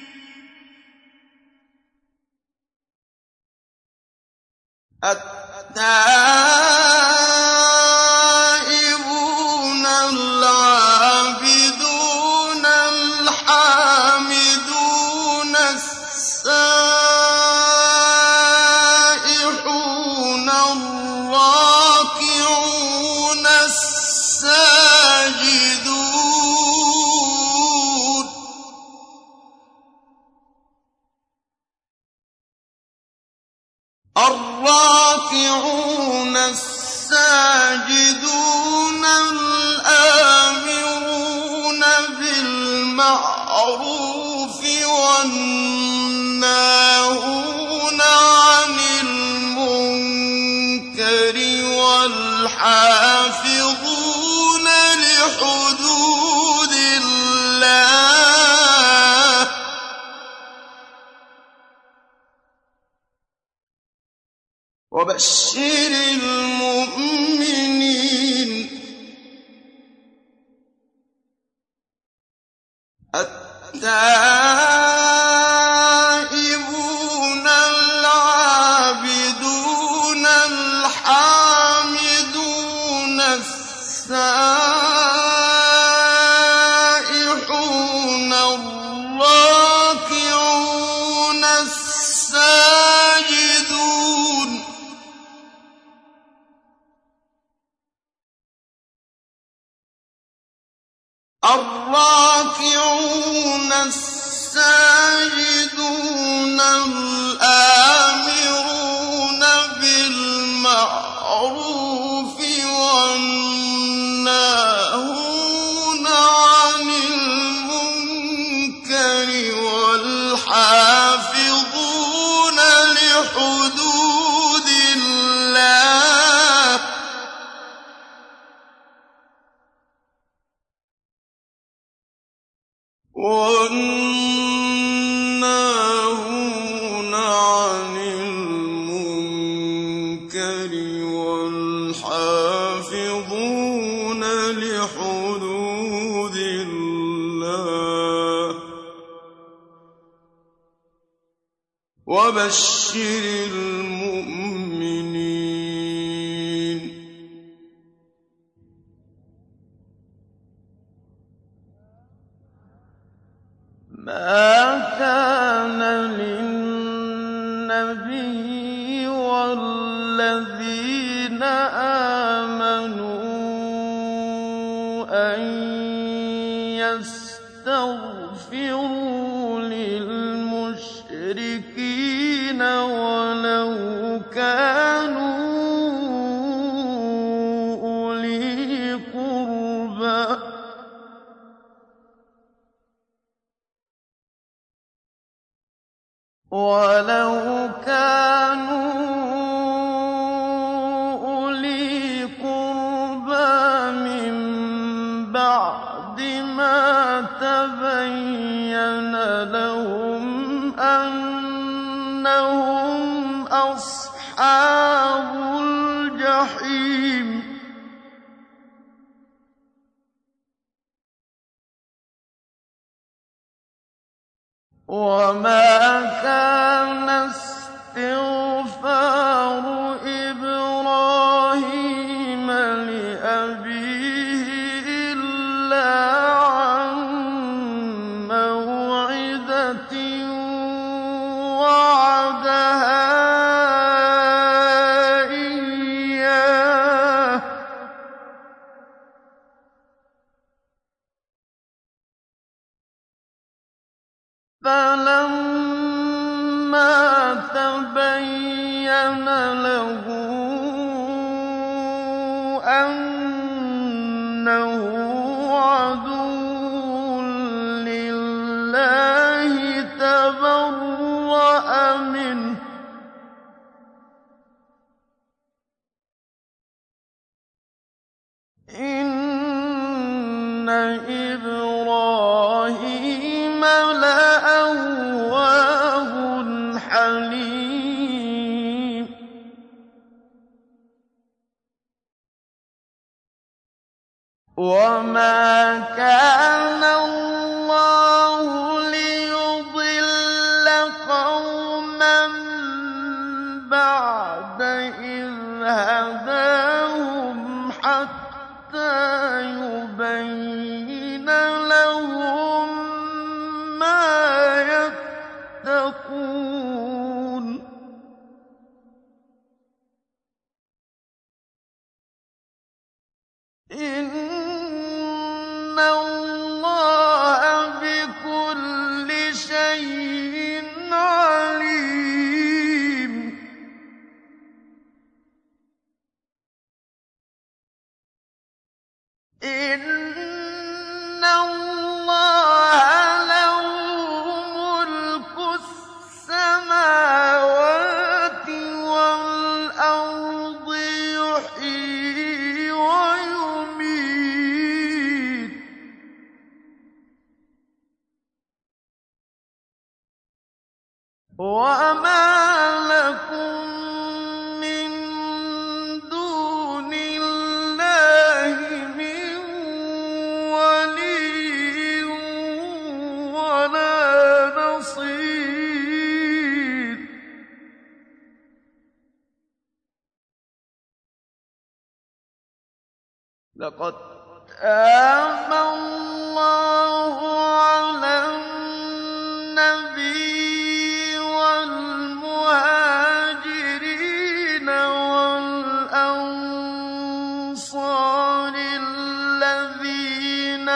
التَّائِبُونَ الْعَابِدُونَ الْحَامِدُونَ السَّائِحُونَ الْمُسَبِّحُونَ السَّابِحُونَ الشَّاكِرُونَ الرَّاشِدُونَ الْمُحِبُّونَ الْمُطِيعُونَ الصَّابِرُونَ الرَّحِيمُونَ التَّائِبُونَ الْعَابِدُونَ الْحَامِدُونَ السَّائِحُونَ الساجدون الآمرون بالمعروف والناهون عن المنكر والحافظون لحدود الله وبشر المؤمنين التائبون العابدون الحامدون السائحون الراكعون الساجدون الراكعون الساجدون الآمرون بالمعروف والناهون عن المنكر والحافظون لحدود الله والناهون عن المنكر والحافظون لحدود الله وبشر المؤمنين ما كان للنبي والذين آمنوا أن يستغفروا للمشركين ولو كانوا أولي قربى ولو كانوا أولي قربى من بعد ما تبين لهم أنهم أصحاب الجحيم وما كان استغفار إبراهيم لأبيه إلا عن موعدة وعدها إياه فلما تبين له أنه عدو لله تبرأ منه إن إبراهيم لأواه حليم وما كان الله ليضل قوما بعد إذ هداهم حتى يبين لهم ما يتقون إن الله بكل شيء عليم إِنَّ اللَّهَ لَهُ مُلْكُ السَّمَاوَاتِ وَالْأَرْضِ يُحْيِي وَيُمِيتُ ۚ وَمَا لَكُم مِّن دُونِ اللَّهِ مِن وَلِيٍّ وَلَا نَصِيرٍ لَّقَدْ تَابَ اللَّهُ عَلَى النَّبِيِّ وَالْمُهَاجِرِينَ وَالْأَنصَارِ الَّذِينَ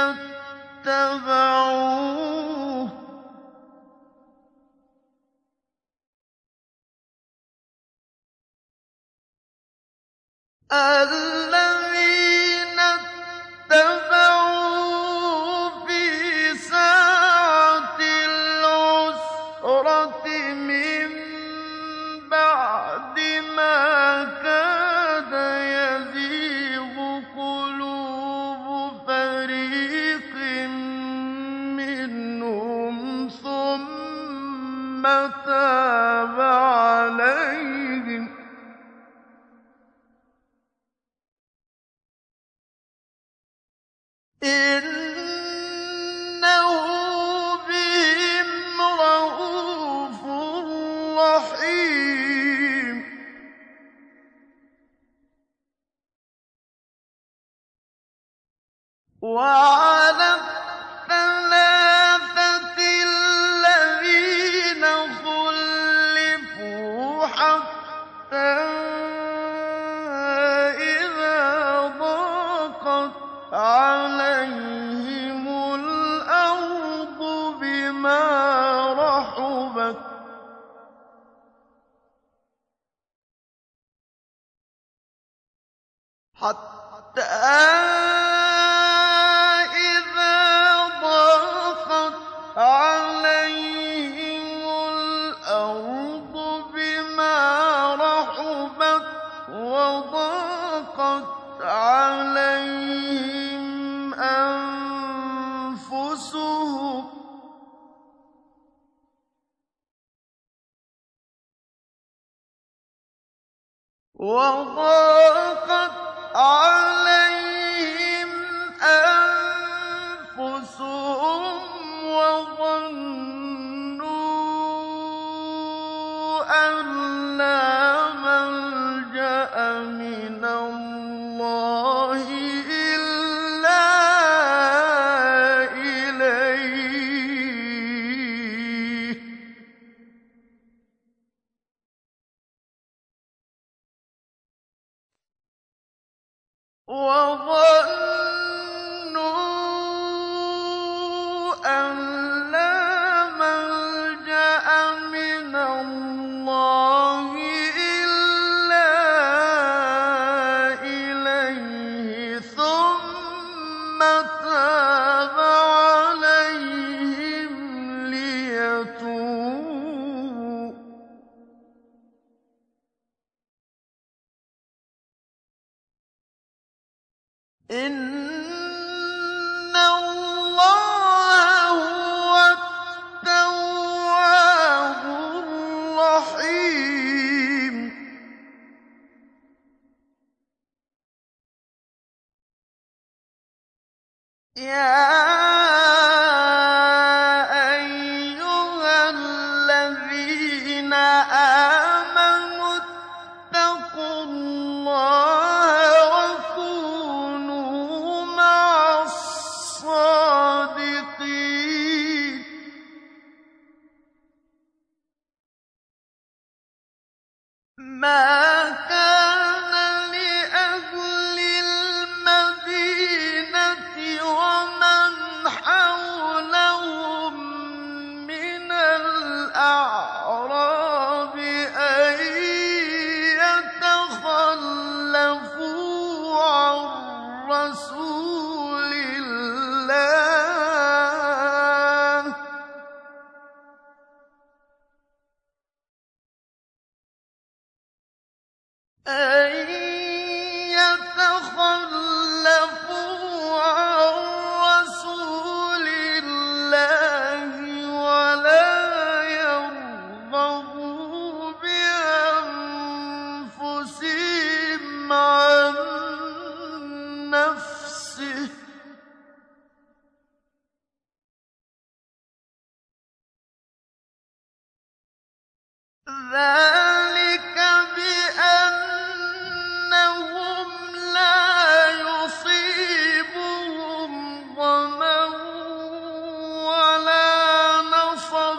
اتَّبَعُوهُ الَّذِينَ اتَّبَعُوهُ فِي سَاعَةِ الْعُسْرَةِ مِن بَعْدِ مَا كَادَ يَزِيغُ قُلُوبُ فَرِيقٍ مِّنْهُمْ ثُمَّ تَابَ عَلَيْهِمْ ۚ إِنَّهُ بِهِمْ رَءُوفٌ رَّحِيمٌ وَعَلَى الثَّلَاثَةِ الَّذِينَ خُلِّفُوا حَتَّىٰ إِذَا ضَاقَتْ عَلَيْهِمُ الْأَرْضُ بِمَا رَحُبَتْ حَتَّىٰ إِذَا ضَاقَتْ عَلَيْهِمُ الْأَرْضُ بِمَا رَحُبَتْ وَضَاقَتْ عَلَيْهِمْ أَنفُسُهُمْ وَضَاقَتْ عَلَيْهِمْ أَنفُسُهُمْ وَظَنُّوا أَن لَّا مَلْجَأَ مِنَ اللَّهِ إِلَّا إِلَيْهِ ۚ وَظَنُّوا أَن لَّا مَلْجَأَ مِنَ اللَّهِ إِلَّا إِلَيْهِ ثُمَّ تَابَ عَلَيْهِمْ لِيَتُوبُوا ۚ إِنَّ اللَّهَ هُوَ التَّوَّابُ الرَّحِيمُ يَا أَيُّهَا الَّذِينَ آمَنُوا اتَّقُوا اللَّهَ وَكُونُوا مَعَ الصَّادِقِينَ مَا كَانَ لِأَهْلِ الْمَدِينَةِ وَمَنْ حَوْلَهُم مِّنَ الْأَعْرَابِ أَن يَتَخَلَّفُوا عَن رَّسُولِ ذَٰلِكَ بِأَنَّهُمْ لَا يُصِيبُهُمْ ظَمَأٌ وَلَا نَصَبٌ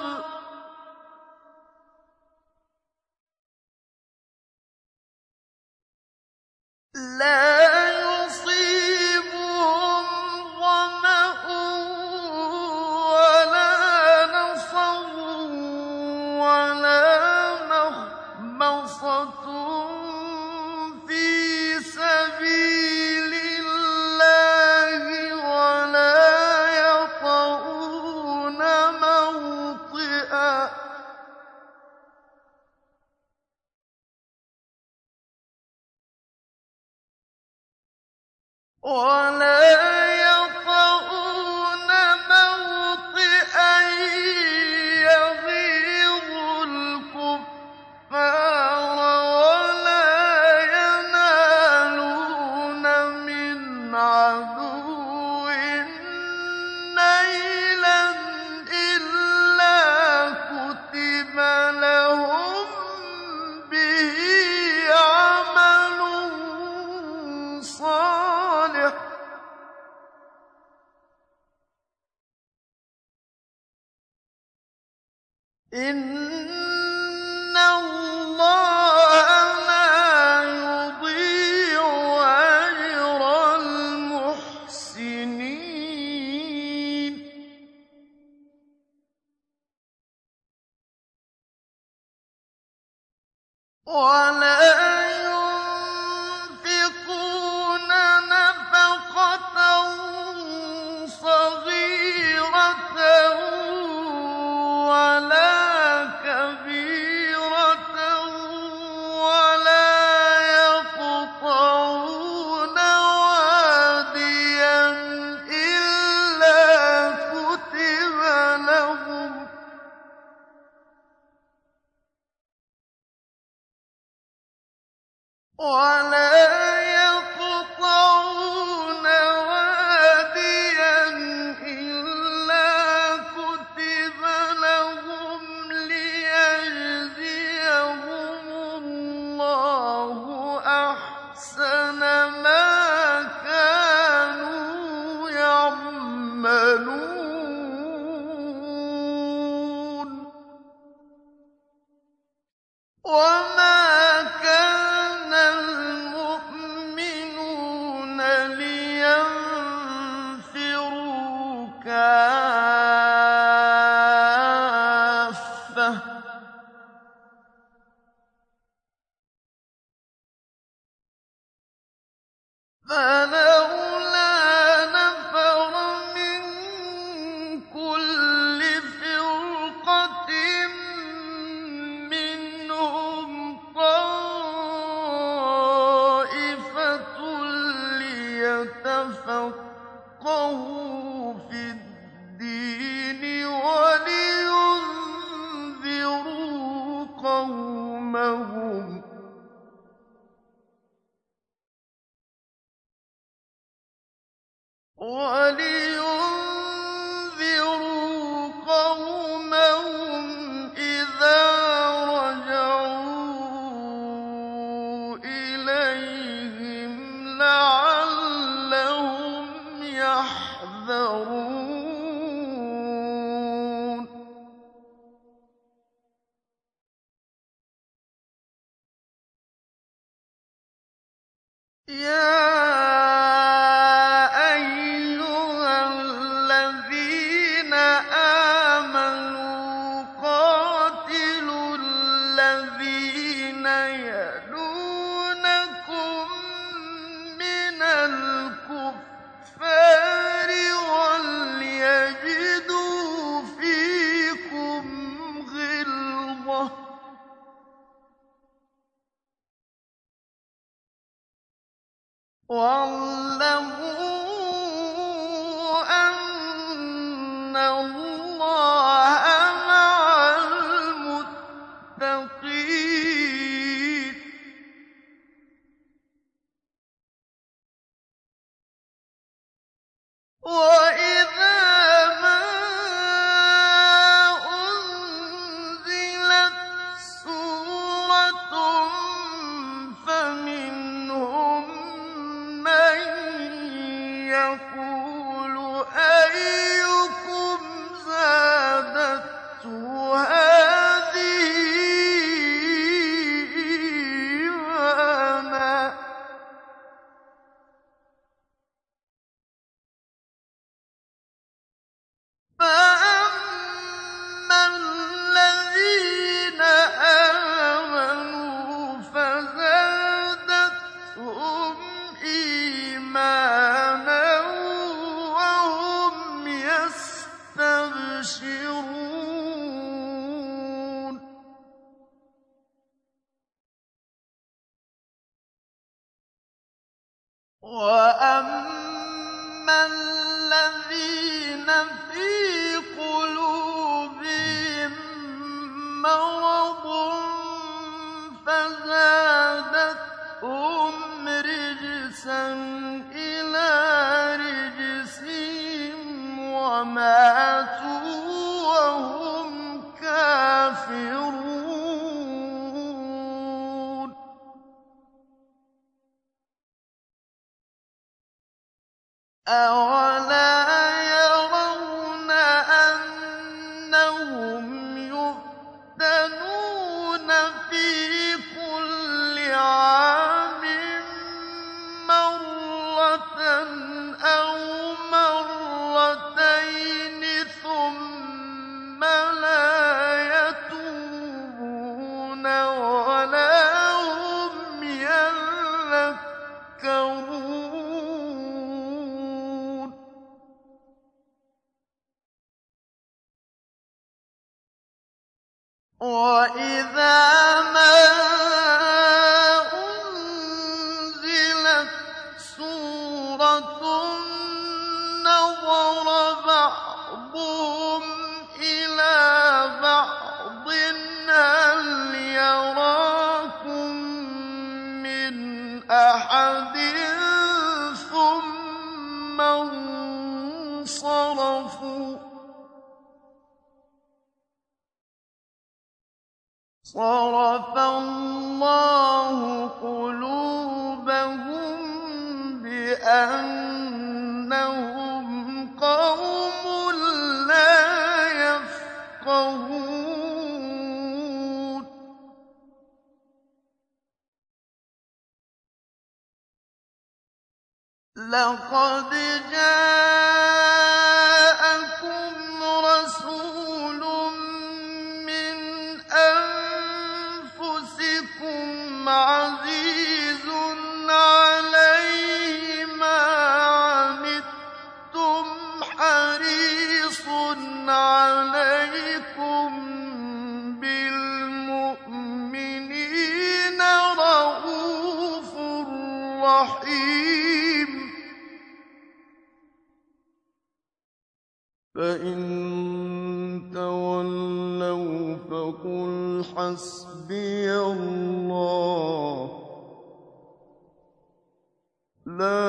وَلَا مَخْمَصَةٌ فِي سَبِيلِ اللَّهِ وَلَا يَطَئُونَ مَوْطِئًا يَغِيظُ الْكُفَّارَ وَلَا يَنَالُونَ مِنْ عَدُوٍّ نَيْلًا إِلَّا كُتِبَ لَهُم بِهِ عَمَلٌ صَالِحٌ ۚ إِنَّ اللَّهَ لَا يُضِيعُ أَجْرَ الْمُحْسِنِينَ وَلَا يُنفِقُونَ نَفَقَةً صَغِيرَةً وَلَا كَبِيرَةً وَلَا يَقْطَعُونَ وَادِيًا إِلَّا كُتِبَ لَهُمْ لِيَجْزِيَهُمُ اللَّهُ أَحْسَنَ مَا كَانُوا يَعْمَلُونَ وَمَا كَانَ الْمُؤْمِنُونَ لِيَنفِرُوا كَافَّةً ۚ فَلَوْلَا نَفَرَ مِن كُلِّ فِرْقَةٍ مِّنْهُمْ طَائِفَةٌ لِّيَتَفَقَّهُوا فِي الدِّينِ وَلِيُنذِرُوا قَوْمَهُمْ إِذَا رَجَعُوا إِلَيْهِمْ لَعَلَّهُمْ يَحْذَرُونَ يَا أَيُّهَا الَّذِينَ آمَنُوا قَاتِلُوا الَّذِينَ يَلُونَكُم مِّنَ الْكُفَّارِ وَلْيَجِدُوا فِيكُمْ غِلْظَةً ۚ وَاعْلَمُوا أَنَّ اللَّهَ مَعَ الْمُتَّقِينَ وَإِذَا مَا أُنزِلَتْ سُورَةٌ الَّذِينَ فِي قُلُوبِهِم مَّرَضٌ فَزَادَتْهُمْ رِجْسًا إِلَىٰ رِجْسِهِمْ وَمَاتُوا وَهُمْ كَافِرُونَ أَوَلَا يَرَوْنَ أَنَّهُمْ يُفْتَنُونَ فِي كُلِّ عَامٍ مَّرَّةً أَوْ مَرَّتَيْنِ ثُمَّ لَا يَتُوبُونَ وَلَا هُمْ يَذَّكَّرُونَ وَإِذَا مَا أُنزِلَتْ سُورَةٌ نَّظَرَ بَعْضُهُمْ إِلَىٰ بَعْضٍ هَلْ يَرَاكُم مِّنْ أَحَدٍ ثُمَّ انصَرَفُوا ۚ صَرَفَ اللَّهُ قُلُوبَهُم بِأَنَّهُمْ قَوْمٌ لَّا يَفْقَهُونَ لَقَدْ جَاءَكُمْ رَسُولٌ مِّنْ أَنفُسِكُمْ عَزِيزٌ عَلَيْهِ مَا عَنِتُّمْ حَرِيصٌ عَلَيْكُم بِالْمُؤْمِنِينَ رَءُوفٌ رَّحِيمٌ فَإِن تَوَلَّوْا فَقُلْ حَسْبِيَ اللَّهُ لَا